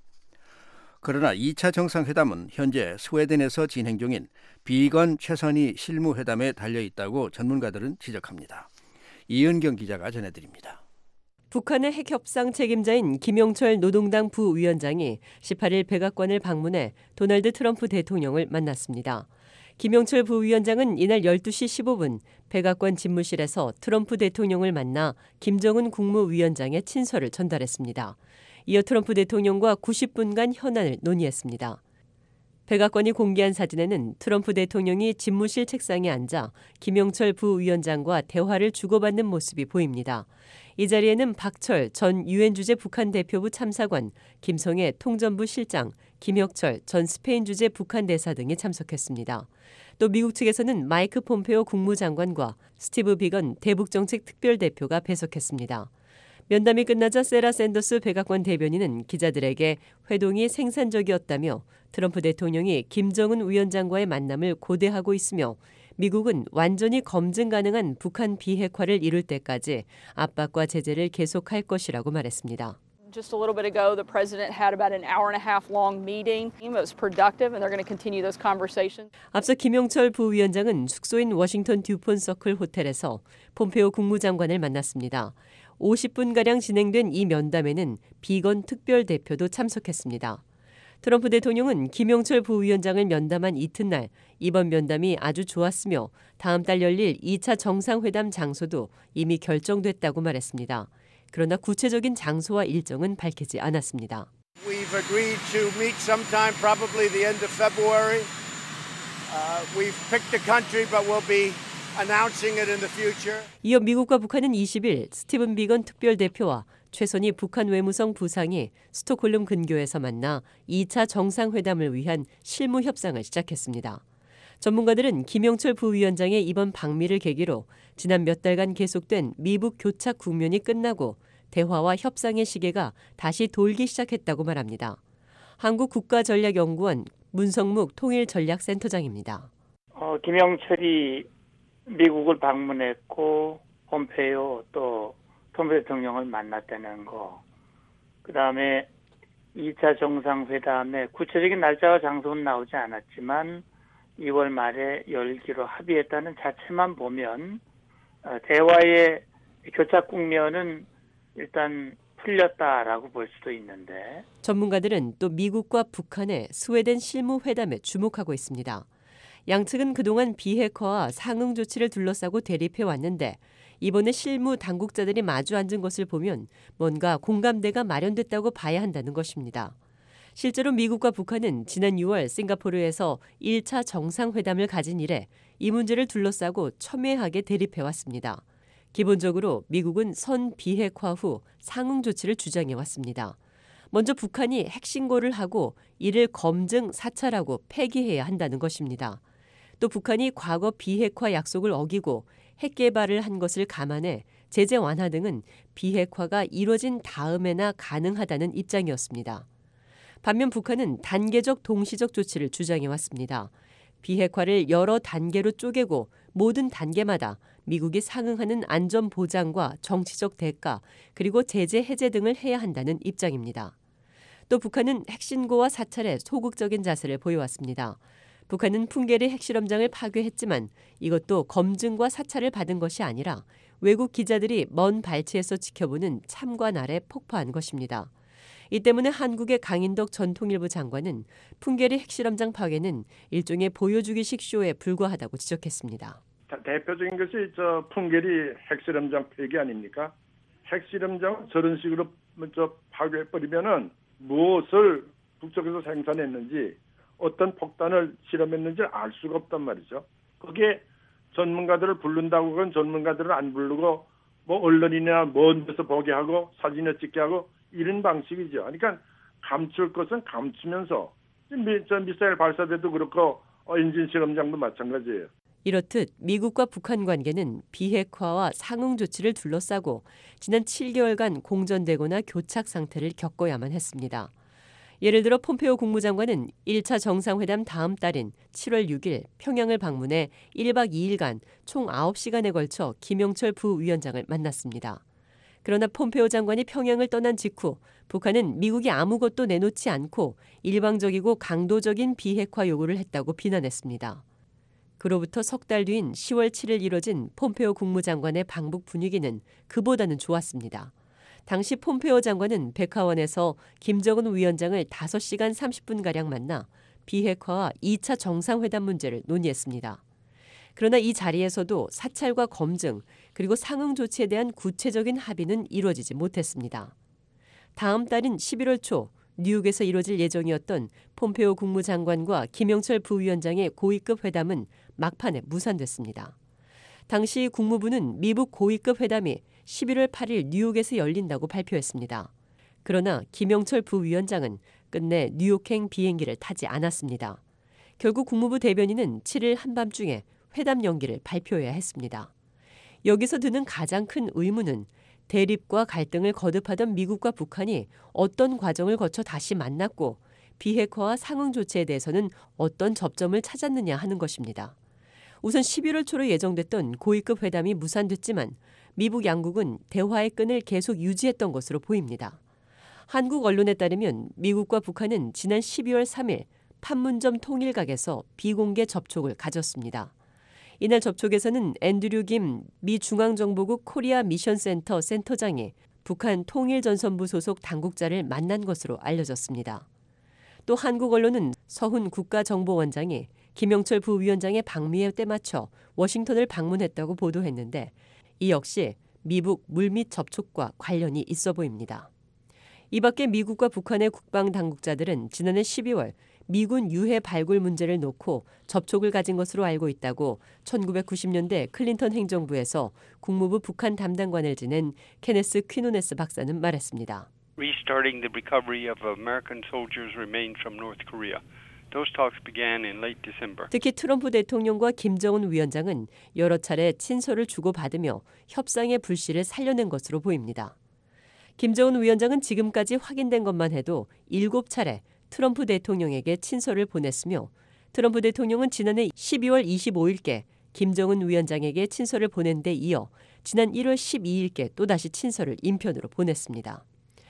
그러나 이 차 정상회담은 현재 스웨덴에서 진행 중인 비건 최선희 실무회담에 달려있다고 전문가들은 지적합니다. 이은경 기자가 전해드립니다. 북한의 핵협상 책임자인 김영철 노동당 부위원장이 십팔 일 백악관을 방문해 도널드 트럼프 대통령을 만났습니다. 김영철 부위원장은 이날 열두 시 십오 분 백악관 집무실에서 트럼프 대통령을 만나 김정은 국무위원장의 친서를 전달했습니다. 이어 트럼프 대통령과 구십 분간 현안을 논의했습니다. 백악관이 공개한 사진에는 트럼프 대통령이 집무실 책상에 앉아 김영철 부위원장과 대화를 주고받는 모습이 보입니다. 이 자리에는 박철 전 유엔 주재 북한 대표부 참사관, 김성애 통전부 실장, 김혁철 전 스페인 주재 북한 대사 등이 참석했습니다. 또 미국 측에서는 마이크 폼페오 국무장관과 스티브 비건 대북정책 특별대표가 배석했습니다. 면담이 끝나자 세라 샌더스 백악관 대변인은 기자들에게 회동이 생산적이었다며 트럼프 대통령이 김정은 위원장과의 만남을 고대하고 있으며 미국은 완전히 검증 가능한 북한 비핵화를 이룰 때까지 압박과 제재를 계속할 것이라고 말했습니다. Just a little bit ago, the president had about an hour and a half long meeting. It was productive, and they're going to continue those conversations. 앞서 김영철 부위원장은 숙소인 워싱턴 듀폰 서클 호텔에서 폼페오 국무장관을 만났습니다. 오십 분가량 진행된 이 면담에는 비건 특별대표도 참석했습니다. 트럼프 대통령은 김영철 부위원장을 면담한 이튿날 이번 면담이 아주 좋았으며 다음 달 열릴 이 차 정상회담 장소도 이미 결정됐다고 말했습니다. 그러나 구체적인 장소와 일정은 밝히지 않았습니다. We've agreed to meet sometime probably the end of February. Uh, we've picked a country but we'll be announcing it in the future. 이어 미국과 북한은 이십 일 스티븐 비건 특별대표와 최선희 북한 외무성 부상이 스톡홀름 근교에서 만나 이 차 정상회담을 위한 실무 협상을 시작했습니다. 전문가들은 김영철 부위원장의 이번 방미를 계기로 지난 몇 달간 계속된 미북 교착 국면이 끝나고 대화와 협상의 시계가 다시 돌기 시작했다고 말합니다. 한국국가전략연구원 문성묵 통일전략센터장입니다. 어, 김영철이 미국을 방문했고 폼페이오 또 트럼프 대통령을 만났다는 거, 그다음에 이 차 정상회담의 구체적인 날짜와 장소는 나오지 않았지만 이월 말에 열기로 합의했다는 자체만 보면 대화의 교착 국면은 일단 풀렸다라고 볼 수도 있는데, 전문가들은 또 미국과 북한의 스웨덴 실무회담에 주목하고 있습니다. 양측은 그동안 비핵화와 상응 조치를 둘러싸고 대립해왔는데 이번에 실무 당국자들이 마주 앉은 것을 보면 뭔가 공감대가 마련됐다고 봐야 한다는 것입니다. 실제로 미국과 북한은 지난 유월 싱가포르에서 일 차 정상회담을 가진 이래 이 문제를 둘러싸고 첨예하게 대립해왔습니다. 기본적으로 미국은 선 비핵화 후 상응 조치를 주장해왔습니다. 먼저 북한이 핵신고를 하고 이를 검증, 사찰하고 폐기해야 한다는 것입니다. 또 북한이 과거 비핵화 약속을 어기고 핵 개발을 한 것을 감안해 제재 완화 등은 비핵화가 이뤄진 다음에나 가능하다는 입장이었습니다. 반면 북한은 단계적 동시적 조치를 주장해왔습니다. 비핵화를 여러 단계로 쪼개고 모든 단계마다 미국이 상응하는 안전 보장과 정치적 대가 그리고 제재 해제 등을 해야 한다는 입장입니다. 또 북한은 핵신고와 사찰에 소극적인 자세를 보여왔습니다. 북한은 풍계리 핵실험장을 파괴했지만 이것도 검증과 사찰을 받은 것이 아니라 외국 기자들이 먼 발치에서 지켜보는 참관 아래 폭파한 것입니다. 이 때문에 한국의 강인덕 전 통일부 장관은 풍계리 핵실험장 파괴는 일종의 보여주기식 쇼에 불과하다고 지적했습니다. 대표적인 것이 저 풍계리 핵실험장 폐기 아닙니까? 핵실험장 저런 식으로 저 파괴해버리면은 무엇을 북쪽에서 생산했는지 어떤 폭탄을 실험했는지 알 수가 없단 말이죠. 그게 전문가들을 부른다고 그건 전문가들을 안 부르고 뭐 언론이나 먼 데서 보게 하고 사진을 찍게 하고 이런 방식이죠. 그러니까 감출 것은 감추면서 미, 저 미사일 발사대도 그렇고 엔진 실험장도 마찬가지예요. 이렇듯 미국과 북한 관계는 비핵화와 상응 조치를 둘러싸고 지난 칠 개월간 공전되거나 교착 상태를 겪어야만 했습니다. 예를 들어 폼페오 국무장관은 일 차 정상회담 다음 달인 칠월 육일 평양을 방문해 일 박 이 일간 총 아홉 시간에 걸쳐 김영철 부위원장을 만났습니다. 그러나 폼페오 장관이 평양을 떠난 직후 북한은 미국이 아무것도 내놓지 않고 일방적이고 강도적인 비핵화 요구를 했다고 비난했습니다. 그로부터 석 달 뒤인 시월 칠일 이뤄진 폼페오 국무장관의 방북 분위기는 그보다는 좋았습니다. 당시 폼페오 장관은 백화원에서 김정은 위원장을 다섯 시간 삼십 분가량 만나 비핵화와 이 차 정상회담 문제를 논의했습니다. 그러나 이 자리에서도 사찰과 검증 그리고 상응 조치에 대한 구체적인 합의는 이루어지지 못했습니다. 다음 달인 십일월 초 뉴욕에서 이뤄질 예정이었던 폼페오 국무장관과 김영철 부위원장의 고위급 회담은 막판에 무산됐습니다. 당시 국무부는 미북 고위급 회담이 십일월 팔일 뉴욕에서 열린다고 발표했습니다. 그러나 김영철 부위원장은 끝내 뉴욕행 비행기를 타지 않았습니다. 결국 국무부 대변인은 칠일 한밤중에 회담 연기를 발표해야 했습니다. 여기서 드는 가장 큰 의문은 대립과 갈등을 거듭하던 미국과 북한이 어떤 과정을 거쳐 다시 만났고 비핵화와 상응 조치에 대해서는 어떤 접점을 찾았느냐 하는 것입니다. 우선 십일월 초로 예정됐던 고위급 회담이 무산됐지만 미북 양국은 대화의 끈을 계속 유지했던 것으로 보입니다. 한국 언론에 따르면 미국과 북한은 지난 십이월 삼일 판문점 통일각에서 비공개 접촉을 가졌습니다. 이날 접촉에서는 앤드류 김 미 중앙정보국 코리아 미션센터 센터장이 북한 통일전선부 소속 당국자를 만난 것으로 알려졌습니다. 또 한국 언론은 서훈 국가정보원장이 김영철 부위원장의 방미에 때맞춰 워싱턴을 방문했다고 보도했는데 이 역시 미북 물밑 접촉과 관련이 있어 보입니다. 이 밖에 미국과 북한의 국방당국자들은 지난해 십이월 미군 유해 발굴 문제를 놓고 접촉을 가진 것으로 알고 있다고 천구백구십 년대 클린턴 행정부에서 국무부 북한 담당관을 지낸 케네스 퀴노네스 박사는 말했습니다. Restarting the recovery of American soldiers remained from North Korea. Those talks began in late December. 특히 트럼프 대통령과 김정은 위원장은 여러 차례 친서를 주고받으며 협상의 불씨를 살려낸 것으로 보입니다. 김정은 위원장은 지금까지 확인된 것만 해도 일곱 차례 트럼프 대통령에게 친서를 보냈으며 트럼프 대통령은 지난해 십이월 이십오일께 김정은 위원장에게 친서를 보낸 데 이어 지난 일월 십이일께 또다시 친서를 인편으로 보냈습니다.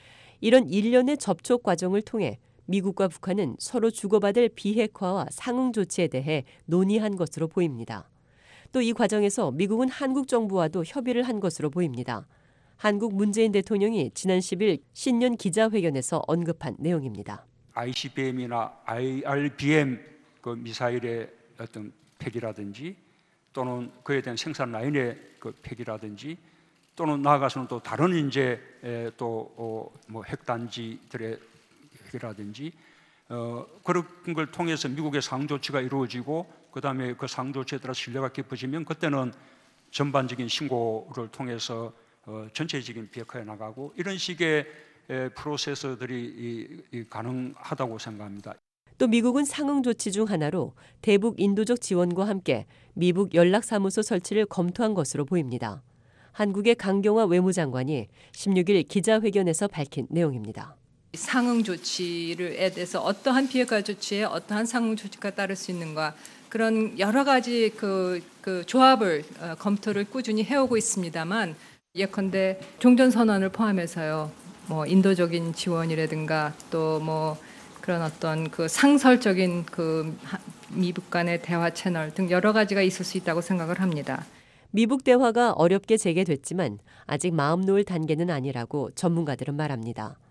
이런 일련의 접촉 과정을 통해 미국과 북한은 서로 주고받을 비핵화와 상응 조치에 대해 논의한 것으로 보입니다. 또 이 과정에서 미국은 한국 정부와도 협의를 한 것으로 보입니다. 한국 문재인 대통령이 지난 십일 신년 기자회견에서 언급한 내용입니다. 아이씨비엠이나 아이알비엠 그 미사일의 어떤 폐기라든지 또는 그에 대한 생산 라인의 그 폐기라든지 또는 나아가서는 또 다른 이제 또 뭐 핵단지들의 폐기라든지 어, 그런 걸 통해서 미국의 상응 조치가 이루어지고 그 다음에 그 상응 조치에 따라 신뢰가 깊어지면 그때는 전반적인 신고를 통해서 어, 전체적인 비핵화에 나가고 이런 식의 에, 프로세서들이 이, 이 가능하다고 생각합니다. 또 미국은 상응 조치 중 하나로 대북 인도적 지원과 함께 미북 연락사무소 설치를 검토한 것으로 보입니다. 한국의 강경화 외무장관이 십육일 기자회견에서 밝힌 내용입니다. 상응 조치에 대해서 어떠한 비핵화 조치에 어떠한 상응 조치가 따를 수 있는가 그런 여러 가지 그, 그 조합을 어, 검토를 꾸준히 해오고 있습니다만 예컨대 종전선언을 포함해서요. 뭐 인도적인 지원이라든가 또 뭐 그런 어떤 그 상설적인 그 미북 간의 대화 채널 등 여러 가지가 있을 수 있다고 생각을 합니다. 미북 대화가 어렵게 재개됐지만 아직 마음 놓을 단계는 아니라고 전문가들은 말합니다.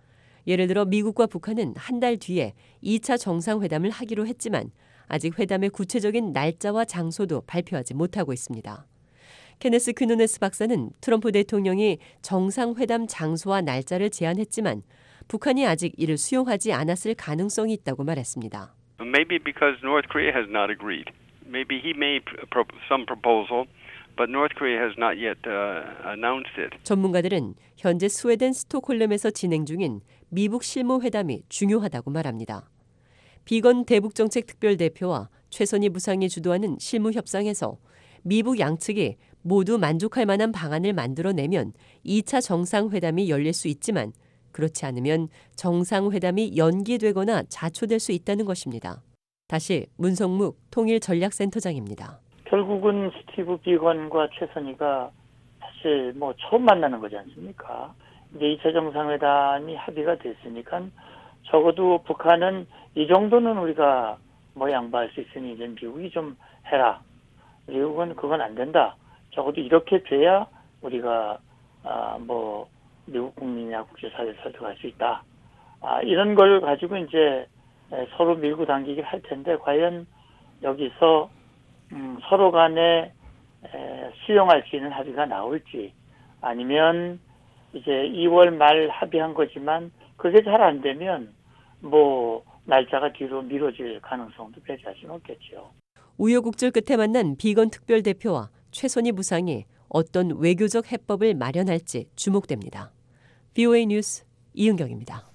예를 들어 미국과 북한은 한 달 뒤에 이 차 정상회담을 하기로 했지만 아직 회담의 구체적인 날짜와 장소도 발표하지 못하고 있습니다. 케네스 퀴노네스 박사는 트럼프 대통령이 정상회담 장소와 날짜를 제안했지만 북한이 아직 이를 수용하지 않았을 가능성이 있다고 말했습니다. Maybe because North Korea has not agreed. Maybe he made some proposal, but North Korea has not yet uh, announced it. 전문가들은 현재 스웨덴 스톡홀름에서 진행 중인 미북 실무회담이 중요하다고 말합니다. 비건 대북정책특별대표와 최선희 부상이 주도하는 실무협상에서 미북 양측이 모두 만족할 만한 방안을 만들어내면 이 차 정상회담이 열릴 수 있지만 그렇지 않으면 정상회담이 연기되거나 자초될 수 있다는 것입니다. 다시 문성묵 통일전략센터장입니다. 결국은 스티브 비건과 최선희가 사실 뭐 처음 만나는 거지 않습니까? 이제 이 차 정상회담이 합의가 됐으니까 적어도 북한은 이 정도는 우리가 뭐 양보할 수 있으니 이제 미국이 좀 해라. 미국은 그건 안 된다. 적어도 이렇게 돼야 우리가 아, 뭐 미국 국민이나 국제사회를 설득할 수 있다. 아, 이런 걸 가지고 이제 서로 밀고 당기기를 할 텐데 과연 여기서 음, 서로 간에 에, 수용할 수 있는 합의가 나올지 아니면 이제 이월 말 합의한 거지만 그게 잘 안 되면 뭐 날짜가 뒤로 미뤄질 가능성도 배제할 수는 없겠죠. 우여곡절 끝에 만난 비건 특별대표와 최선희 부상이 어떤 외교적 해법을 마련할지 주목됩니다. 브이오에이 뉴스 이은경입니다.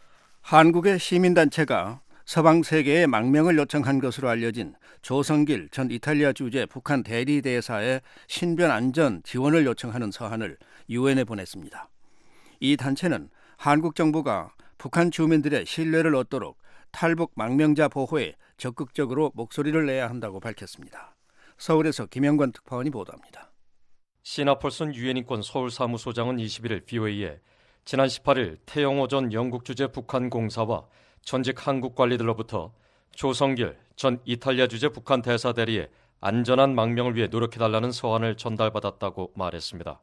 한국의 시민단체가 서방 세계에 망명을 요청한 것으로 알려진 조성길 전 이탈리아 주재 북한 대리대사의 신변 안전 지원을 요청하는 서한을 유엔에 보냈습니다. 이 단체는 한국 정부가 북한 주민들의 신뢰를 얻도록 탈북 망명자 보호에 적극적으로 목소리를 내야 한다고 밝혔습니다. 서울에서 김영관 특파원이 보도합니다. 시나 폴슨 유엔인권 서울사무소장은 이십일 일 브이오에이에 지난 십팔 일 태영호 전 영국 주재 북한 공사와 전직 한국 관리들로부터 조성길 전 이탈리아 주재 북한 대사 대리의 안전한 망명을 위해 노력해달라는 서한을 전달받았다고 말했습니다.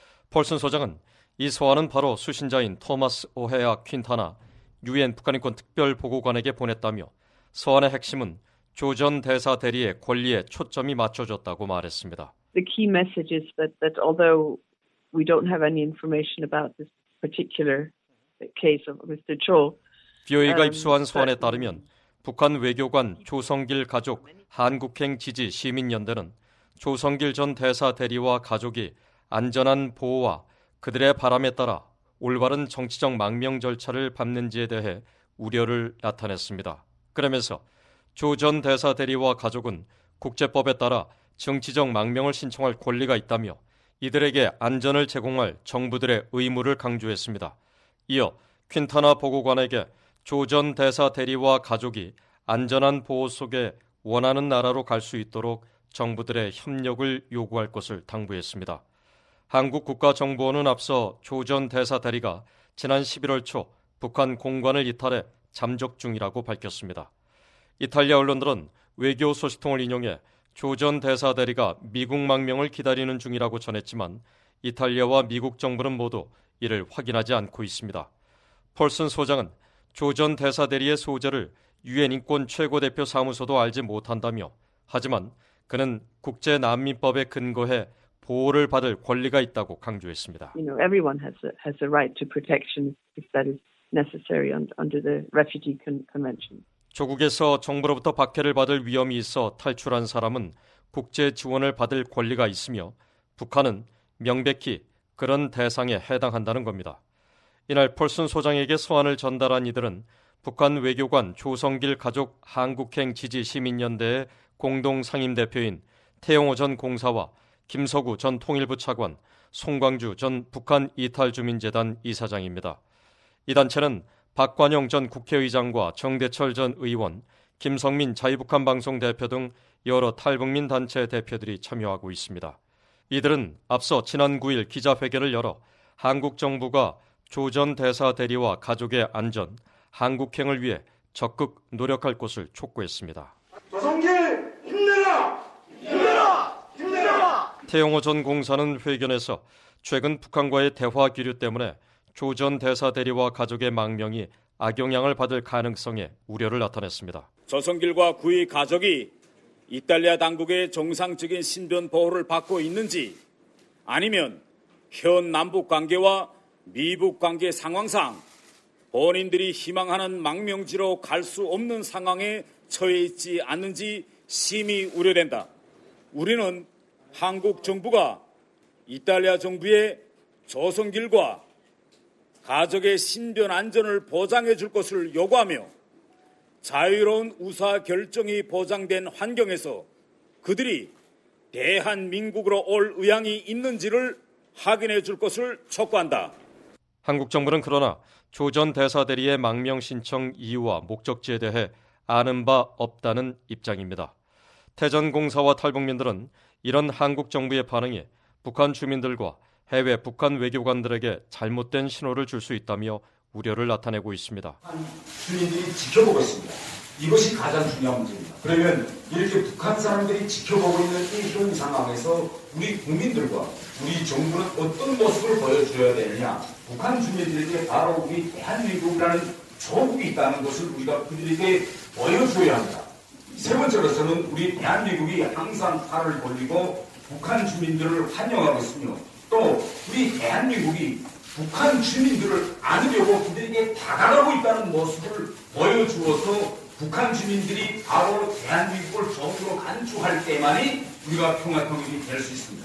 폴슨 소장은 이 서한은 바로 수신자인 토마스 오헤아 퀸타나 유엔 북한인권 특별보고관에게 보냈다며 서한의 핵심은 조 전 대사 대리의 권리에 초점이 맞춰졌다고 말했습니다. The key message is that, that although we don't have any information about this particular case of Mister Cho, 브이오에이가 입수한 서한에 따르면 북한 외교관 조성길 가족 한국행 지지 시민연대는 조성길 전 대사 대리와 가족이 안전한 보호와 그들의 바람에 따라 올바른 정치적 망명 절차를 밟는지에 대해 우려를 나타냈습니다. 그러면서 조 전 대사 대리와 가족은 국제법에 따라 정치적 망명을 신청할 권리가 있다며 이들에게 안전을 제공할 정부들의 의무를 강조했습니다. 이어 퀸타나 보고관에게 조 전 대사 대리와 가족이 안전한 보호 속에 원하는 나라로 갈 수 있도록 정부들의 협력을 요구할 것을 당부했습니다. 한국 국가정보원은 앞서 조 전 대사 대리가 지난 십일월 초 북한 공관을 이탈해 잠적 중이라고 밝혔습니다. 이탈리아 언론들은 외교 소식통을 인용해 조 전 대사 대리가 미국 망명을 기다리는 중이라고 전했지만 이탈리아와 미국 정부는 모두 이를 확인하지 않고 있습니다. 폴슨 소장은 조 전 대사 대리의 소재를 유엔 인권 최고대표 사무소도 알지 못한다며 하지만 그는 국제 난민법에 근거해 보호를 받을 권리가 있다고 강조했습니다. You know, everyone has a, has a right to protection if that is necessary under the Refugee Convention. 조국에서 정부로부터 박해를 받을 위험이 있어 탈출한 사람은 국제 지원을 받을 권리가 있으며 북한은 명백히 그런 대상에 해당한다는 겁니다. 이날 폴슨 소장에게 서한을 전달한 이들은 북한 외교관 조성길 가족 한국행 지지 시민연대의 공동 상임대표인 태영호 전 공사와 김서구 전 통일부 차관, 송광주 전 북한 이탈주민재단 이사장입니다. 이 단체는 박관영 전 국회의장과 정대철 전 의원, 김성민 자유북한 방송 대표 등 여러 탈북민 단체 대표들이 참여하고 있습니다. 이들은 앞서 지난 구 일 기자회견을 열어 한국 정부가 조 전 대사 대리와 가족의 안전, 한국행을 위해 적극 노력할 것을 촉구했습니다. 조성길 힘내라! 힘내라! 힘내라! 태영호 전 공사는 회견에서 최근 북한과의 대화 기류 때문에 조 전 대사 대리와 가족의 망명이 악영향을 받을 가능성에 우려를 나타냈습니다. 조성길과 그의 가족이 이탈리아 당국의 정상적인 신변 보호를 받고 있는지 아니면 현 남북 관계와 미북 관계 상황상 본인들이 희망하는 망명지로 갈 수 없는 상황에 처해 있지 않는지 심히 우려된다. 우리는 한국 정부가 이탈리아 정부의 조성길과 가족의 신변 안전을 보장해 줄 것을 요구하며 자유로운 의사 결정이 보장된 환경에서 그들이 대한민국으로 올 의향이 있는지를 확인해 줄 것을 촉구한다. 한국 정부는 그러나 조 전 대사 대리의 망명 신청 이유와 목적지에 대해 아는 바 없다는 입장입니다. 태전공사와 탈북민들은 이런 한국 정부의 반응이 북한 주민들과 해외 북한 외교관들에게 잘못된 신호를 줄 수 있다며 우려를 나타내고 있습니다. 주민들이 지켜보고 있습니다. 이것이 가장 중요한 문제입니다. 그러면 이렇게 북한 사람들이 지켜보고 있는 이 현 상황에서 우리 국민들과 우리 정부는 어떤 모습을 보여줘야 되느냐. 북한 주민들에게 바로 우리 대한민국이라는 조국이 있다는 것을 우리가 그들에게 보여줘야 합니다. 세 번째로서는 우리 대한민국이 항상 팔을 벌리고 북한 주민들을 환영하고 있으며 또 우리 대한민국이 북한 주민들을 안으려고 그들에게 다가가고 있다는 모습을 보여주어서 북한 주민들이 바로 대한민국을 정부로 간주할 때만이 우리가 평화통일이 될 수 있습니다.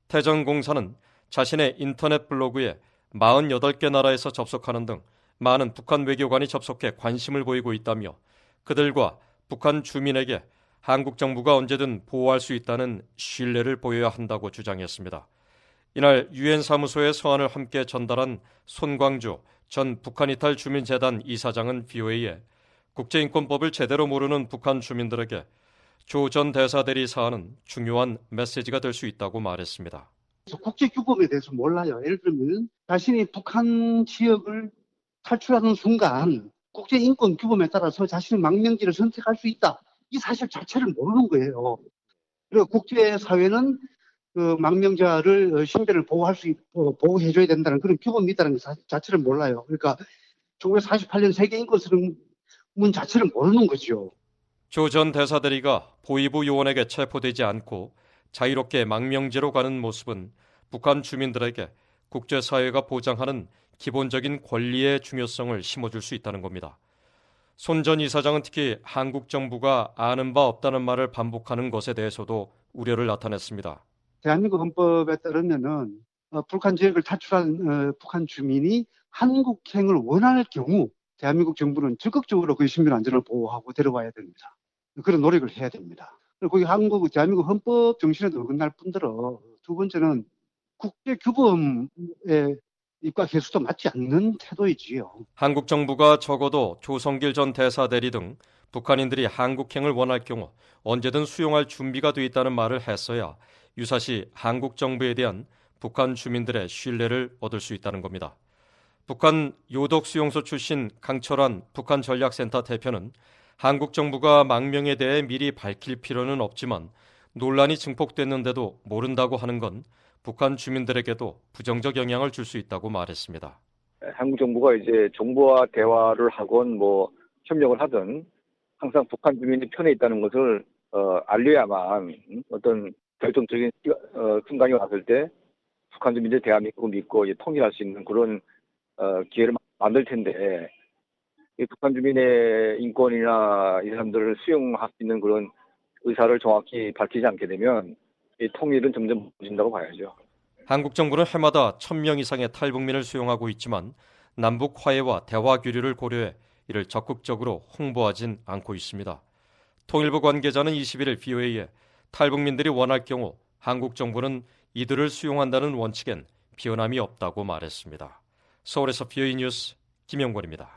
태전공사는 자신의 인터넷 블로그에 사십팔 개 나라에서 접속하는 등 많은 북한 외교관이 접속해 관심을 보이고 있다며 그들과 북한 주민에게 한국 정부가 언제든 보호할 수 있다는 신뢰를 보여야 한다고 주장했습니다. 이날 유엔 사무소에 서한을 함께 전달한 손광주 전 북한 이탈 주민재단 이사장은 브이오에이에 국제인권법을 제대로 모르는 북한 주민들에게 조 전 대사 대리 사안은 중요한 메시지가 될 수 있다고 말했습니다. 국제규범에 대해서 몰라요. 예를 들면 자신이 북한 지역을 탈출하는 순간 국제인권규범에 따라서 자신의 망명지를 선택할 수 있다. 이 사실 자체를 모르는 거예요. 그리고 국제사회는 그 망명자를 신변을 보호할 수 있, 보호해줘야 된다는 그런 규범이 있다는 것 자체를 몰라요. 그러니까 천구백사십팔 년 세계인권선언문 자체를 모르는 거죠. 조 전 대사 대리가 보위부 요원에게 체포되지 않고 자유롭게 망명지로 가는 모습은 북한 주민들에게 국제사회가 보장하는 기본적인 권리의 중요성을 심어줄 수 있다는 겁니다. 손 전 이사장은 특히 한국 정부가 아는 바 없다는 말을 반복하는 것에 대해서도 우려를 나타냈습니다. 대한민국 헌법에 따르면은 어, 북한 지역을 탈출한 어, 북한 주민이 한국행을 원할 경우 대한민국 정부는 적극적으로 그 신변 안전을 보호하고 데려와야 됩니다. 그런 노력을 해야 됩니다. 그리고 거기 한국 대한민국 헌법 정신에도 어긋날 뿐더러 두 번째는 국제 규범에 입과 개수도 맞지 않는 태도이지요. 한국 정부가 적어도 조성길 전 대사 대리 등 북한인들이 한국행을 원할 경우 언제든 수용할 준비가 돼 있다는 말을 했어야 유사시 한국 정부에 대한 북한 주민들의 신뢰를 얻을 수 있다는 겁니다. 북한 요독수용소 출신 강철환 북한 전략센터 대표는 한국 정부가 망명에 대해 미리 밝힐 필요는 없지만 논란이 증폭됐는데도 모른다고 하는 건 북한 주민들에게도 부정적 영향을 줄 수 있다고 말했습니다. 한국 정부가 이제 정부와 대화를 하건 뭐 협력을 하든 항상 북한 주민이 편에 있다는 것을 어, 알려야만 어떤 결정적인 어, 순간이 왔을 때 북한 주민들이 대한민국을 믿고 이제 통일할 수 있는 그런 어, 기회를 만들 텐데 이 북한 주민의 인권이나 이 사람들을 수용할 수 있는 그런 의사를 정확히 밝히지 않게 되면 이 통일은 점점 무너진다고 봐야죠. 한국 정부는 해마다 천 명 이상의 탈북민을 수용하고 있지만 남북 화해와 대화 교류를 고려해 이를 적극적으로 홍보하진 않고 있습니다. 통일부 관계자는 이십일 일 브이오에이에 탈북민들이 원할 경우 한국 정부는 이들을 수용한다는 원칙엔 변함이 없다고 말했습니다. 서울에서 브이오에이 뉴스 김영권입니다.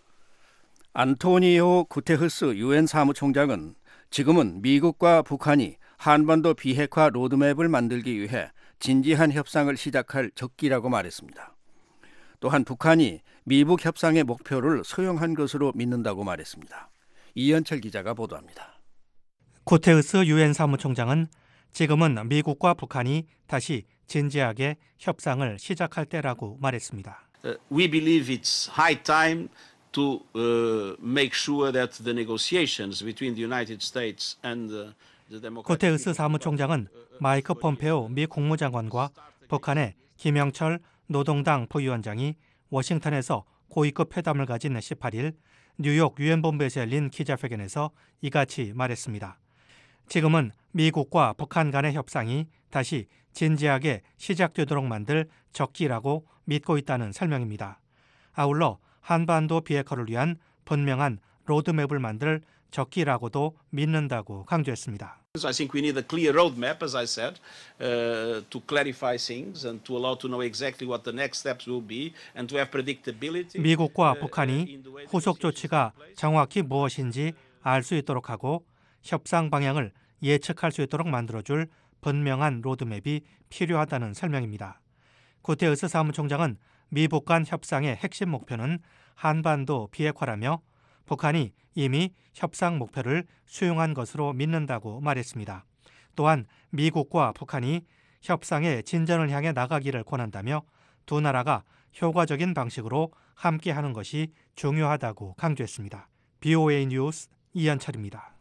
안토니오 구테흐스 유엔 사무총장은 지금은 미국과 북한이 한반도 비핵화 로드맵을 만들기 위해 진지한 협상을 시작할 적기라고 말했습니다. 또한 북한이 미북 협상의 목표를 수용한 것으로 믿는다고 말했습니다. 이현철 기자가 보도합니다. 구테흐스 유엔 사무총장은 지금은 미국과 북한이 다시 진지하게 협상을 시작할 때라고 말했습니다. uh, we believe it's high time to uh, make sure that the negotiations between the United States and uh, the Democratic 구테우스 사무총장은 마이크 폼페오 미 국무장관과 북한의 김영철 노동당 부위원장이 워싱턴에서 고위급 회담을 가진 십팔 일 뉴욕 유엔본부에서 열린 기자회견에서 이같이 말했습니다. 지금은 미국과 북한 간의 협상이 다시 진지하게 시작되도록 만들 적기라고 믿고 있다는 설명입니다. 아울러 한반도 비핵화를 위한 분명한 로드맵을 만들 적기라고도 믿는다고 강조했습니다. I think we need a clear roadmap, as I said, uh, to clarify things and to allow to know exactly what the next steps will be and to have predictability. 미국과 북한이 후속 조치가 정확히 무엇인지 알 수 있도록 하고 협상 방향을 예측할 수 있도록 만들어줄 분명한 로드맵이 필요하다는 설명입니다. 구테우스 사무총장은 미북 간 협상의 핵심 목표는 한반도 비핵화라며 북한이 이미 협상 목표를 수용한 것으로 믿는다고 말했습니다. 또한 미국과 북한이 협상의 진전을 향해 나가기를 권한다며 두 나라가 효과적인 방식으로 함께하는 것이 중요하다고 강조했습니다. 비오에이 뉴스 이현철입니다.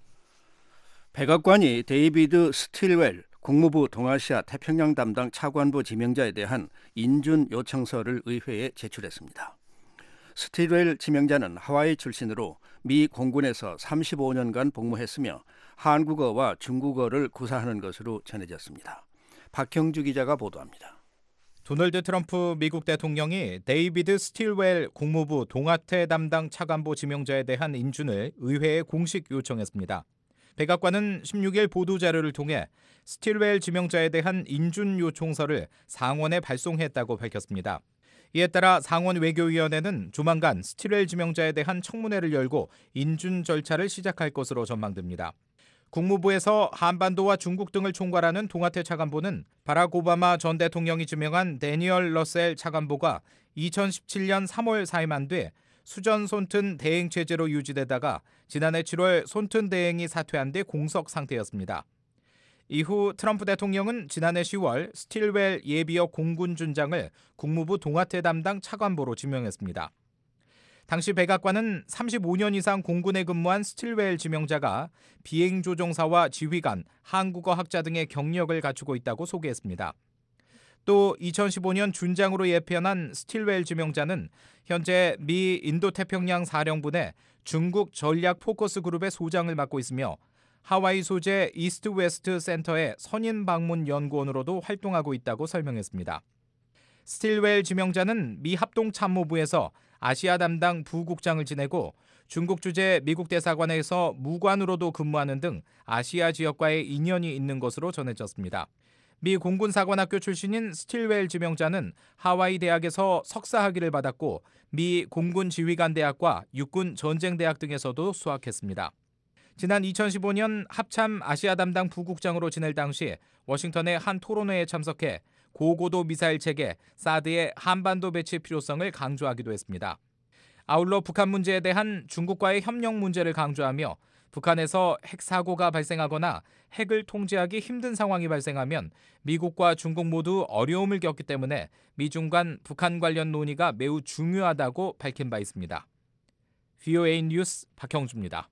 백악관이 데이비드 스틸웰 국무부 동아시아 태평양 담당 차관보 지명자에 대한 인준 요청서를 의회에 제출했습니다. 스틸웰 지명자는 하와이 출신으로 미 공군에서 삼십오 년간 복무했으며 한국어와 중국어를 구사하는 것으로 전해졌습니다. 박형주 기자가 보도합니다. 도널드 트럼프 미국 대통령이 데이비드 스틸웰 국무부 동아태 담당 차관보 지명자에 대한 인준을 의회에 공식 요청했습니다. 백악관은 십육 일 보도자료를 통해 스틸웰 지명자에 대한 인준 요청서를 상원에 발송했다고 밝혔습니다. 이에 따라 상원 외교위원회는 조만간 스틸웰 지명자에 대한 청문회를 열고 인준 절차를 시작할 것으로 전망됩니다. 국무부에서 한반도와 중국 등을 총괄하는 동아태 차관보는 바락 오바마 전 대통령이 지명한 데니얼 러셀 차관보가 이천십칠 년 삼월 사임한 뒤 수전 손튼 대행 체제로 유지되다가 지난해 칠월 손튼 대행이 사퇴한 뒤 공석 상태였습니다. 이후 트럼프 대통령은 지난해 시월 스틸웰 예비역 공군준장을 국무부 동아태 담당 차관보로 지명했습니다. 당시 백악관은 삼십오 년 이상 공군에 근무한 스틸웰 지명자가 비행조종사와 지휘관, 한국어 학자 등의 경력을 갖추고 있다고 소개했습니다. 또 이천십오 년 준장으로 예편한 스틸웰 지명자는 현재 미 인도태평양 사령부내 중국 전략 포커스 그룹의 소장을 맡고 있으며 하와이 소재 이스트 웨스트 센터의 선임 방문 연구원으로도 활동하고 있다고 설명했습니다. 스틸웰 지명자는 미 합동참모부에서 아시아 담당 부국장을 지내고 중국 주재 미국 대사관에서 무관으로도 근무하는 등 아시아 지역과의 인연이 있는 것으로 전해졌습니다. 미 공군사관학교 출신인 스틸웰 지명자는 하와이 대학에서 석사학위를 받았고 미 공군지휘관대학과 육군전쟁대학 등에서도 수학했습니다. 지난 이천십오 년 합참 아시아 담당 부국장으로 지낼 당시 워싱턴의 한 토론회에 참석해 고고도 미사일 체계 사드의 한반도 배치 필요성을 강조하기도 했습니다. 아울러 북한 문제에 대한 중국과의 협력 문제를 강조하며 북한에서 핵 사고가 발생하거나 핵을 통제하기 힘든 상황이 발생하면 미국과 중국 모두 어려움을 겪기 때문에 미중 간 북한 관련 논의가 매우 중요하다고 밝힌 바 있습니다. 비오에이 뉴스 박형주입니다.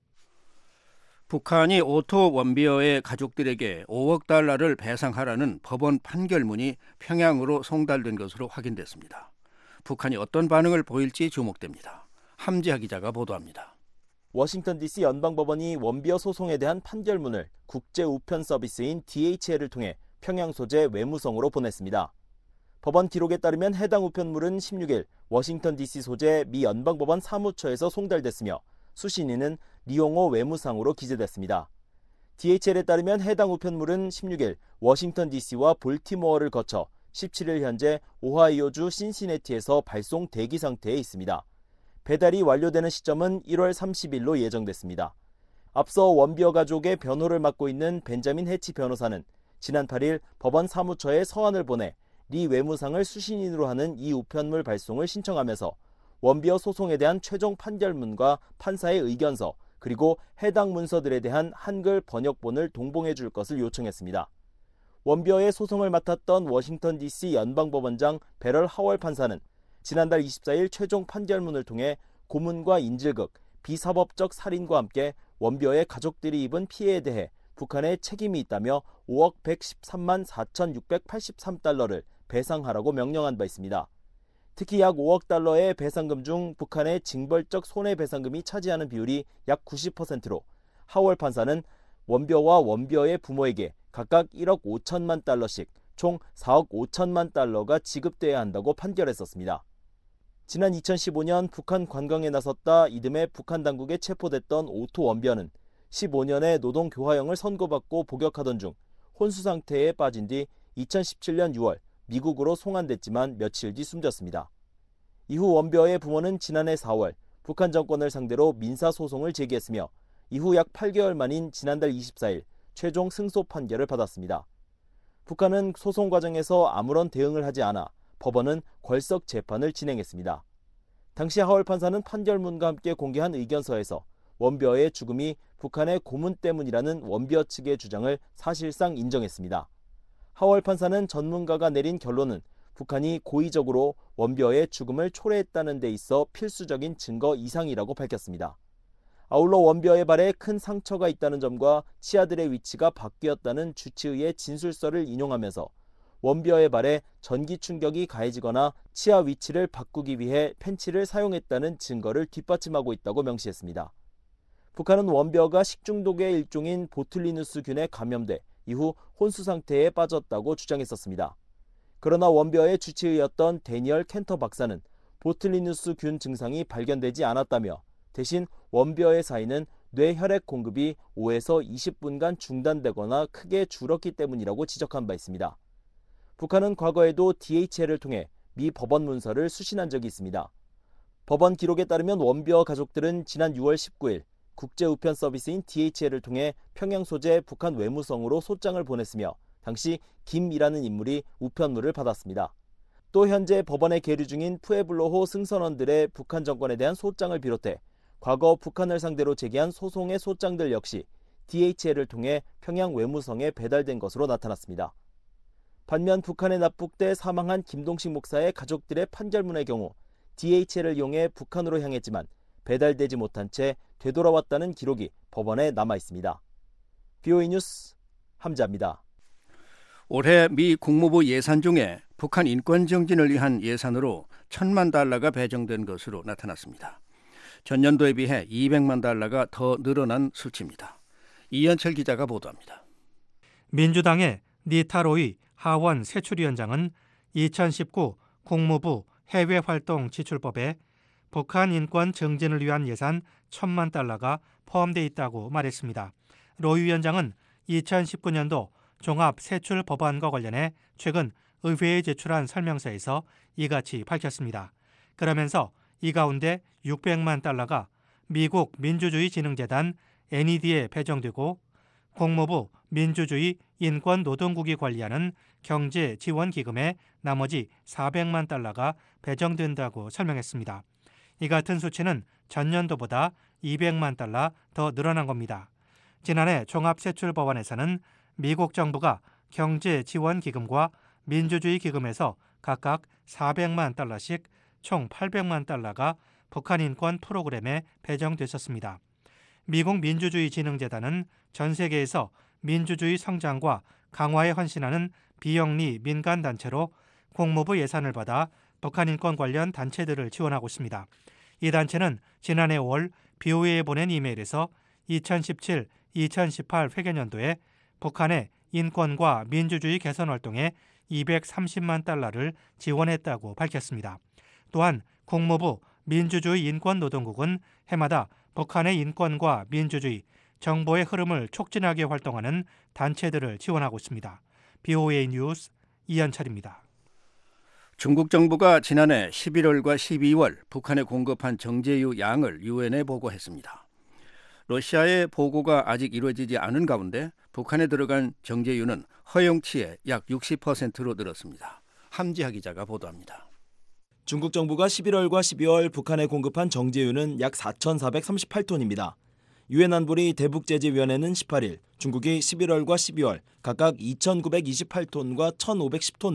북한이 오토 원비어의 가족들에게 오억 달러를 배상하라는 법원 판결문이 평양으로 송달된 것으로 확인됐습니다. 북한이 어떤 반응을 보일지 주목됩니다. 함지하 기자가 보도합니다. 워싱턴 디씨 연방법원이 원비어 소송에 대한 판결문을 국제 우편 서비스인 디에이치엘을 통해 평양 소재 외무성으로 보냈습니다. 법원 기록에 따르면 해당 우편물은 십육 일 워싱턴 디씨 소재 미 연방법원 사무처에서 송달됐으며 수신인은 리용호 외무상으로 기재됐습니다. 디에이치엘에 따르면 해당 우편물은 십육 일 워싱턴 디씨와 볼티모어를 거쳐 십칠 일 현재 오하이오주 신시내티에서 발송 대기 상태에 있습니다. 배달이 완료되는 시점은 일월 삼십일로 예정됐습니다. 앞서 원비어 가족의 변호를 맡고 있는 벤자민 해치 변호사는 지난 팔 일 법원 사무처에 서한을 보내 리 외무상을 수신인으로 하는 이 우편물 발송을 신청하면서 원비어 소송에 대한 최종 판결문과 판사의 의견서 그리고 해당 문서들에 대한 한글 번역본을 동봉해 줄 것을 요청했습니다. 원비어의 소송을 맡았던 워싱턴 디씨 연방법원장 베럴 하월 판사는 지난달 이십사일 최종 판결문을 통해 고문과 인질극, 비사법적 살인과 함께 원비어의 가족들이 입은 피해에 대해 북한에 책임이 있다며 오억 백십삼만 사천육백팔십삼 달러를 배상하라고 명령한 바 있습니다. 특히 약 오억 달러의 배상금 중 북한의 징벌적 손해배상금이 차지하는 비율이 약 구십 퍼센트로 하월 판사는 원비어와 원비어의 부모에게 각각 일억 오천만 달러씩 총 사억 오천만 달러가 지급돼야 한다고 판결했었습니다. 지난 이천십오년 북한 관광에 나섰다 이듬해 북한 당국에 체포됐던 오토 원비어는 십오년의 노동교화형을 선고받고 복역하던 중 혼수 상태에 빠진 뒤 이천십칠년 유월 미국으로 송환됐지만 며칠 뒤 숨졌습니다. 이후 원비어의 부모는 지난해 사월 북한 정권을 상대로 민사소송을 제기했으며 이후 약 팔 개월 만인 지난달 이십사일 최종 승소 판결을 받았습니다. 북한은 소송 과정에서 아무런 대응을 하지 않아 법원은 궐석 재판을 진행했습니다. 당시 하월 판사는 판결문과 함께 공개한 의견서에서 원비어의 죽음이 북한의 고문 때문이라는 원비어 측의 주장을 사실상 인정했습니다. 하월 판사는 전문가가 내린 결론은 북한이 고의적으로 원비어의 죽음을 초래했다는 데 있어 필수적인 증거 이상이라고 밝혔습니다. 아울러 원비어의 발에 큰 상처가 있다는 점과 치아들의 위치가 바뀌었다는 주치의의 진술서를 인용하면서 원비어의 발에 전기 충격이 가해지거나 치아 위치를 바꾸기 위해 펜치를 사용했다는 증거를 뒷받침하고 있다고 명시했습니다. 북한은 원비어가 식중독의 일종인 보툴리누스균에 감염돼 이후 혼수 상태에 빠졌다고 주장했었습니다. 그러나 원비어의 주치의였던 데니얼 켄터 박사는 보툴리누스균 증상이 발견되지 않았다며 대신 원비어의 사인은 뇌혈액 공급이 오에서 이십 분간 중단되거나 크게 줄었기 때문이라고 지적한 바 있습니다. 북한은 과거에도 디에이치엘을 통해 미 법원 문서를 수신한 적이 있습니다. 법원 기록에 따르면 원비어 가족들은 지난 유월 십구일 국제우편 서비스인 디에이치엘을 통해 평양 소재 북한 외무성으로 소장을 보냈으며 당시 김이라는 인물이 우편물을 받았습니다. 또 현재 법원에 계류 중인 푸에블로호 승선원들의 북한 정권에 대한 소장을 비롯해 과거 북한을 상대로 제기한 소송의 소장들 역시 디에이치엘을 통해 평양 외무성에 배달된 것으로 나타났습니다. 반면 북한에 납북돼 사망한 김동식 목사의 가족들의 판결문의 경우 디에이치엘을 이용해 북한으로 향했지만 배달되지 못한 채 되돌아왔다는 기록이 법원에 남아 있습니다. 비오이 뉴스 함자입니다. 올해 미 국무부 예산 중에 북한 인권 정진을 위한 예산으로 천만 달러가 배정된 것으로 나타났습니다. 전년도에 비해 이백만 달러가 더 늘어난 수치입니다. 이현철 기자가 보도합니다. 민주당의 니타로이 하원 세출위원장은 이천십구 국무부 해외활동 지출법에 북한 인권 정진을 위한 예산 천만 달러가 포함되어 있다고 말했습니다. 로이 위원장은 이천십구년도 종합세출법안과 관련해 최근 의회에 제출한 설명서에서 이같이 밝혔습니다. 그러면서 이 가운데 육백만 달러가 미국 민주주의진흥재단 엔이디에 배정되고 국무부 민주주의 인권노동국이 관리하는 경제지원기금에 나머지 사백만 달러가 배정된다고 설명했습니다. 이 같은 수치는 전년도보다 이백만 달러 더 늘어난 겁니다. 지난해 종합세출법안에서는 미국 정부가 경제지원기금과 민주주의기금에서 각각 사백만 달러씩 총 팔백만 달러가 북한 인권 프로그램에 배정됐었습니다. 미국 민주주의진흥재단은 전 세계에서 민주주의 성장과 강화에 헌신하는 비영리 민간단체로 국무부 예산을 받아 북한 인권 관련 단체들을 지원하고 있습니다. 이 단체는 지난해 오월 비오에에 보낸 이메일에서 이천십칠 이천십팔 회계년도에 북한의 인권과 민주주의 개선 활동에 이백삼십만 달러를 지원했다고 밝혔습니다. 또한 국무부 민주주의 인권노동국은 해마다 북한의 인권과 민주주의, 정보의 흐름을 촉진하게 활동하는 단체들을 지원하고 있습니다. 비오에이 뉴스 이현철입니다. 중국 정부가 지난해 십일월과 십이월 북한에 공급한 정제유 양을 유엔에 보고했습니다. 러시아의 보고가 아직 이루어지지 않은 가운데 북한에 들어간 정제유는 허용치의 약 육십 퍼센트로 늘었습니다. 함지하 기자가 보도합니다. 중국 정부가 십일월과 십이월 북한에 공급한 정제유는 약 사천사백삼십팔 톤입니다. 유엔 안보리 대북제재위원회는 십팔일 중국이 십일월과 십이월 각각 이천구백이십팔 톤과 천오백십 톤을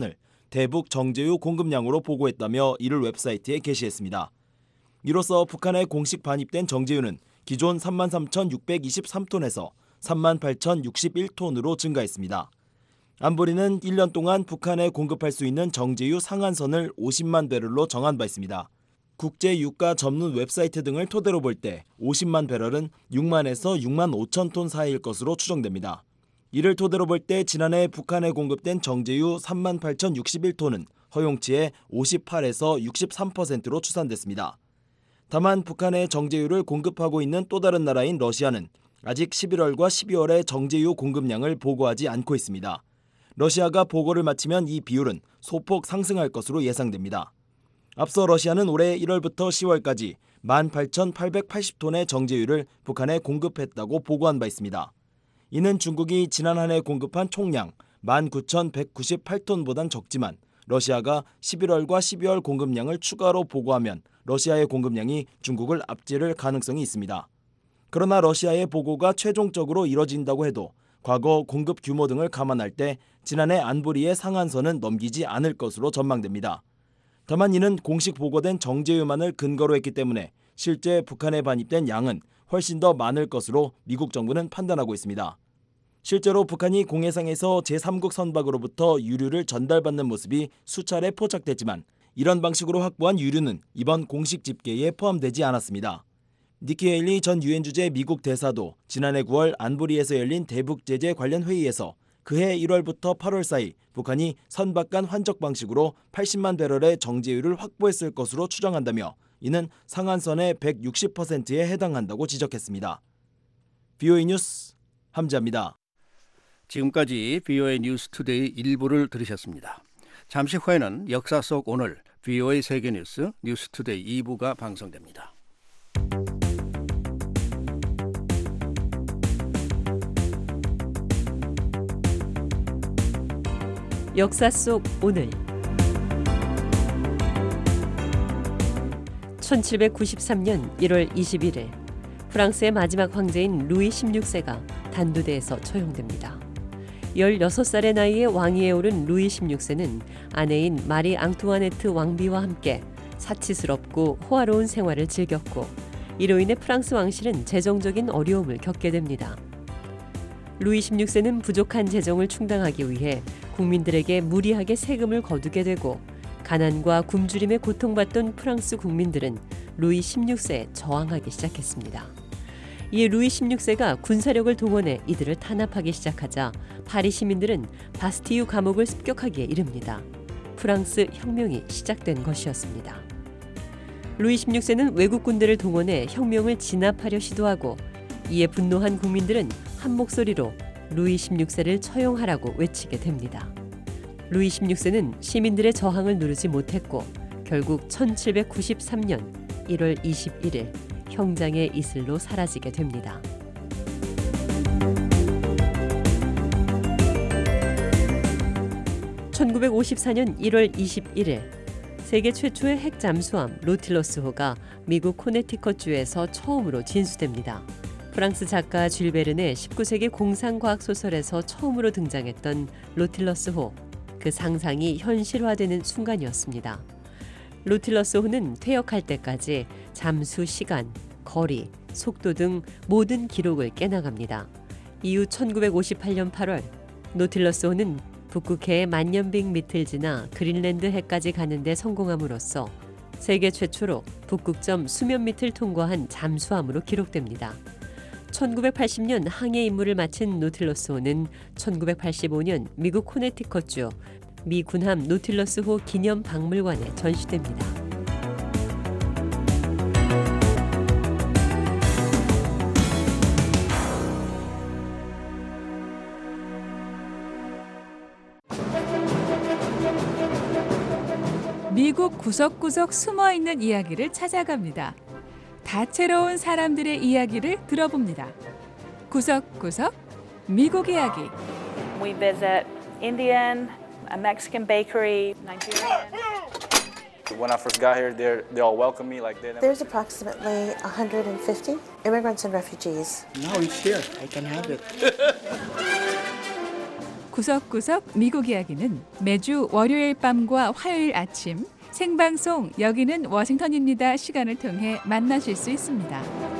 대북 정제유 공급량으로 보고했다며 이를 웹사이트에 게시했습니다. 이로써 북한에 공식 반입된 정제유는 기존 삼만 삼천육백이십삼 톤에서 삼만 팔천육십일 톤으로 증가했습니다. 안보리는 일 년 동안 북한에 공급할 수 있는 정제유 상한선을 오십만 배럴로 정한 바 있습니다. 국제유가 전문 웹사이트 등을 토대로 볼 때 오십만 배럴은 육만에서 육만 오천 톤 사이일 것으로 추정됩니다. 이를 토대로 볼 때 지난해 북한에 공급된 정제유 삼만 팔천육십일 톤은 허용치의 오십팔에서 육십삼 퍼센트로 추산됐습니다. 다만 북한에 정제유를 공급하고 있는 또 다른 나라인 러시아는 아직 십일월과 십이월의 정제유 공급량을 보고하지 않고 있습니다. 러시아가 보고를 마치면 이 비율은 소폭 상승할 것으로 예상됩니다. 앞서 러시아는 올해 일월부터 시월까지 만 팔천팔백팔십 톤의 정제유를 북한에 공급했다고 보고한 바 있습니다. 이는 중국이 지난 한 해 공급한 총량 만 구천백구십팔 톤보단 적지만 러시아가 십일월과 십이월 공급량을 추가로 보고하면 러시아의 공급량이 중국을 앞지를 가능성이 있습니다. 그러나 러시아의 보고가 최종적으로 이뤄진다고 해도 과거 공급 규모 등을 감안할 때 지난해 안보리의 상한선은 넘기지 않을 것으로 전망됩니다. 다만 이는 공식 보고된 정제유만을 근거로 했기 때문에 실제 북한에 반입된 양은 훨씬 더 많을 것으로 미국 정부는 판단하고 있습니다. 실제로 북한이 공해상에서 제삼국 선박으로부터 유류를 전달받는 모습이 수차례 포착됐지만 이런 방식으로 확보한 유류는 이번 공식 집계에 포함되지 않았습니다. 니키 헤일리 전 유엔 주재 미국 대사도 지난해 구월 안보리에서 열린 대북 제재 관련 회의에서 그해 일월부터 팔월 사이 북한이 선박 간 환적 방식으로 팔십만 배럴의 정제유를 확보했을 것으로 추정한다며 이는 상한선의 백육십 퍼센트에 해당한다고 지적했습니다. 브이오에이 뉴스 함지아입니다. 지금까지 브이오에이 뉴스 투데이 일부를 들으셨습니다. 잠시 후에는 역사 속 오늘 브이오에이 세계뉴스 뉴스 투데이 이 부가 방송됩니다. 역사 속 오늘 천칠백구십삼 년 일월 이십일일 프랑스의 마지막 황제인 루이 십육 세가 단두대에서 처형됩니다. 열여섯 살의 나이에 왕위에 오른 루이 십육 세는 아내인 마리 앙투아네트 왕비와 함께 사치스럽고 호화로운 생활을 즐겼고 이로 인해 프랑스 왕실은 재정적인 어려움을 겪게 됩니다. 루이 십육 세는 부족한 재정을 충당하기 위해 국민들에게 무리하게 세금을 거두게 되고 가난과 굶주림에 고통받던 프랑스 국민들은 루이 십육 세에 저항하기 시작했습니다. 이에 루이 십육 세가 군사력을 동원해 이들을 탄압하기 시작하자 파리 시민들은 바스티유 감옥을 습격하기에 이릅니다. 프랑스 혁명이 시작된 것이었습니다. 루이 십육 세는 외국 군대를 동원해 혁명을 진압하려 시도하고 이에 분노한 국민들은 한 목소리로 루이 십육 세를 처형하라고 외치게 됩니다. 루이 십육 세는 시민들의 저항을 누르지 못했고 결국 천칠백구십삼 년 일월 이십일일 형장의 이슬로 사라지게 됩니다. 천구백오십사 년 일월 이십일일 세계 최초의 핵 잠수함 노틸러스호가 미국 코네티컷주에서 처음으로 진수됩니다. 프랑스 작가 줄 베른의 십구 세기 공상과학 소설에서 처음으로 등장했던 노틸러스호, 그 상상이 현실화되는 순간이었습니다. 노틸러스호는 퇴역할 때까지 잠수 시간, 거리, 속도 등 모든 기록을 깨나갑니다. 이후 천구백오십팔 년 팔월 노틸러스호는 북극해의 만년빙 밑을 지나 그린랜드 해까지 가는 데 성공함으로써 세계 최초로 북극점 수면 밑을 통과한 잠수함으로 기록됩니다. 천구백팔십 년 항해 임무를 마친 노틸러스호는 천구백팔십오 년 미국 코네티컷주 미 군함 노틸러스호 기념 박물관에 전시됩니다. 미국 구석구석 숨어있는 이야기를 찾아갑니다. 다채로운 사람들의 이야기를 들어봅니다. 구석구석 미국 이야기. We visit Indian, a Mexican bakery, Nigerian. When I first got here, they they all welcomed me like they never... There's approximately one hundred fifty immigrants and refugees. No, it's here. I can have it. 구석구석 미국 이야기는 매주 월요일 밤과 화요일 아침 생방송 여기는 워싱턴입니다 시간을 통해 만나실 수 있습니다.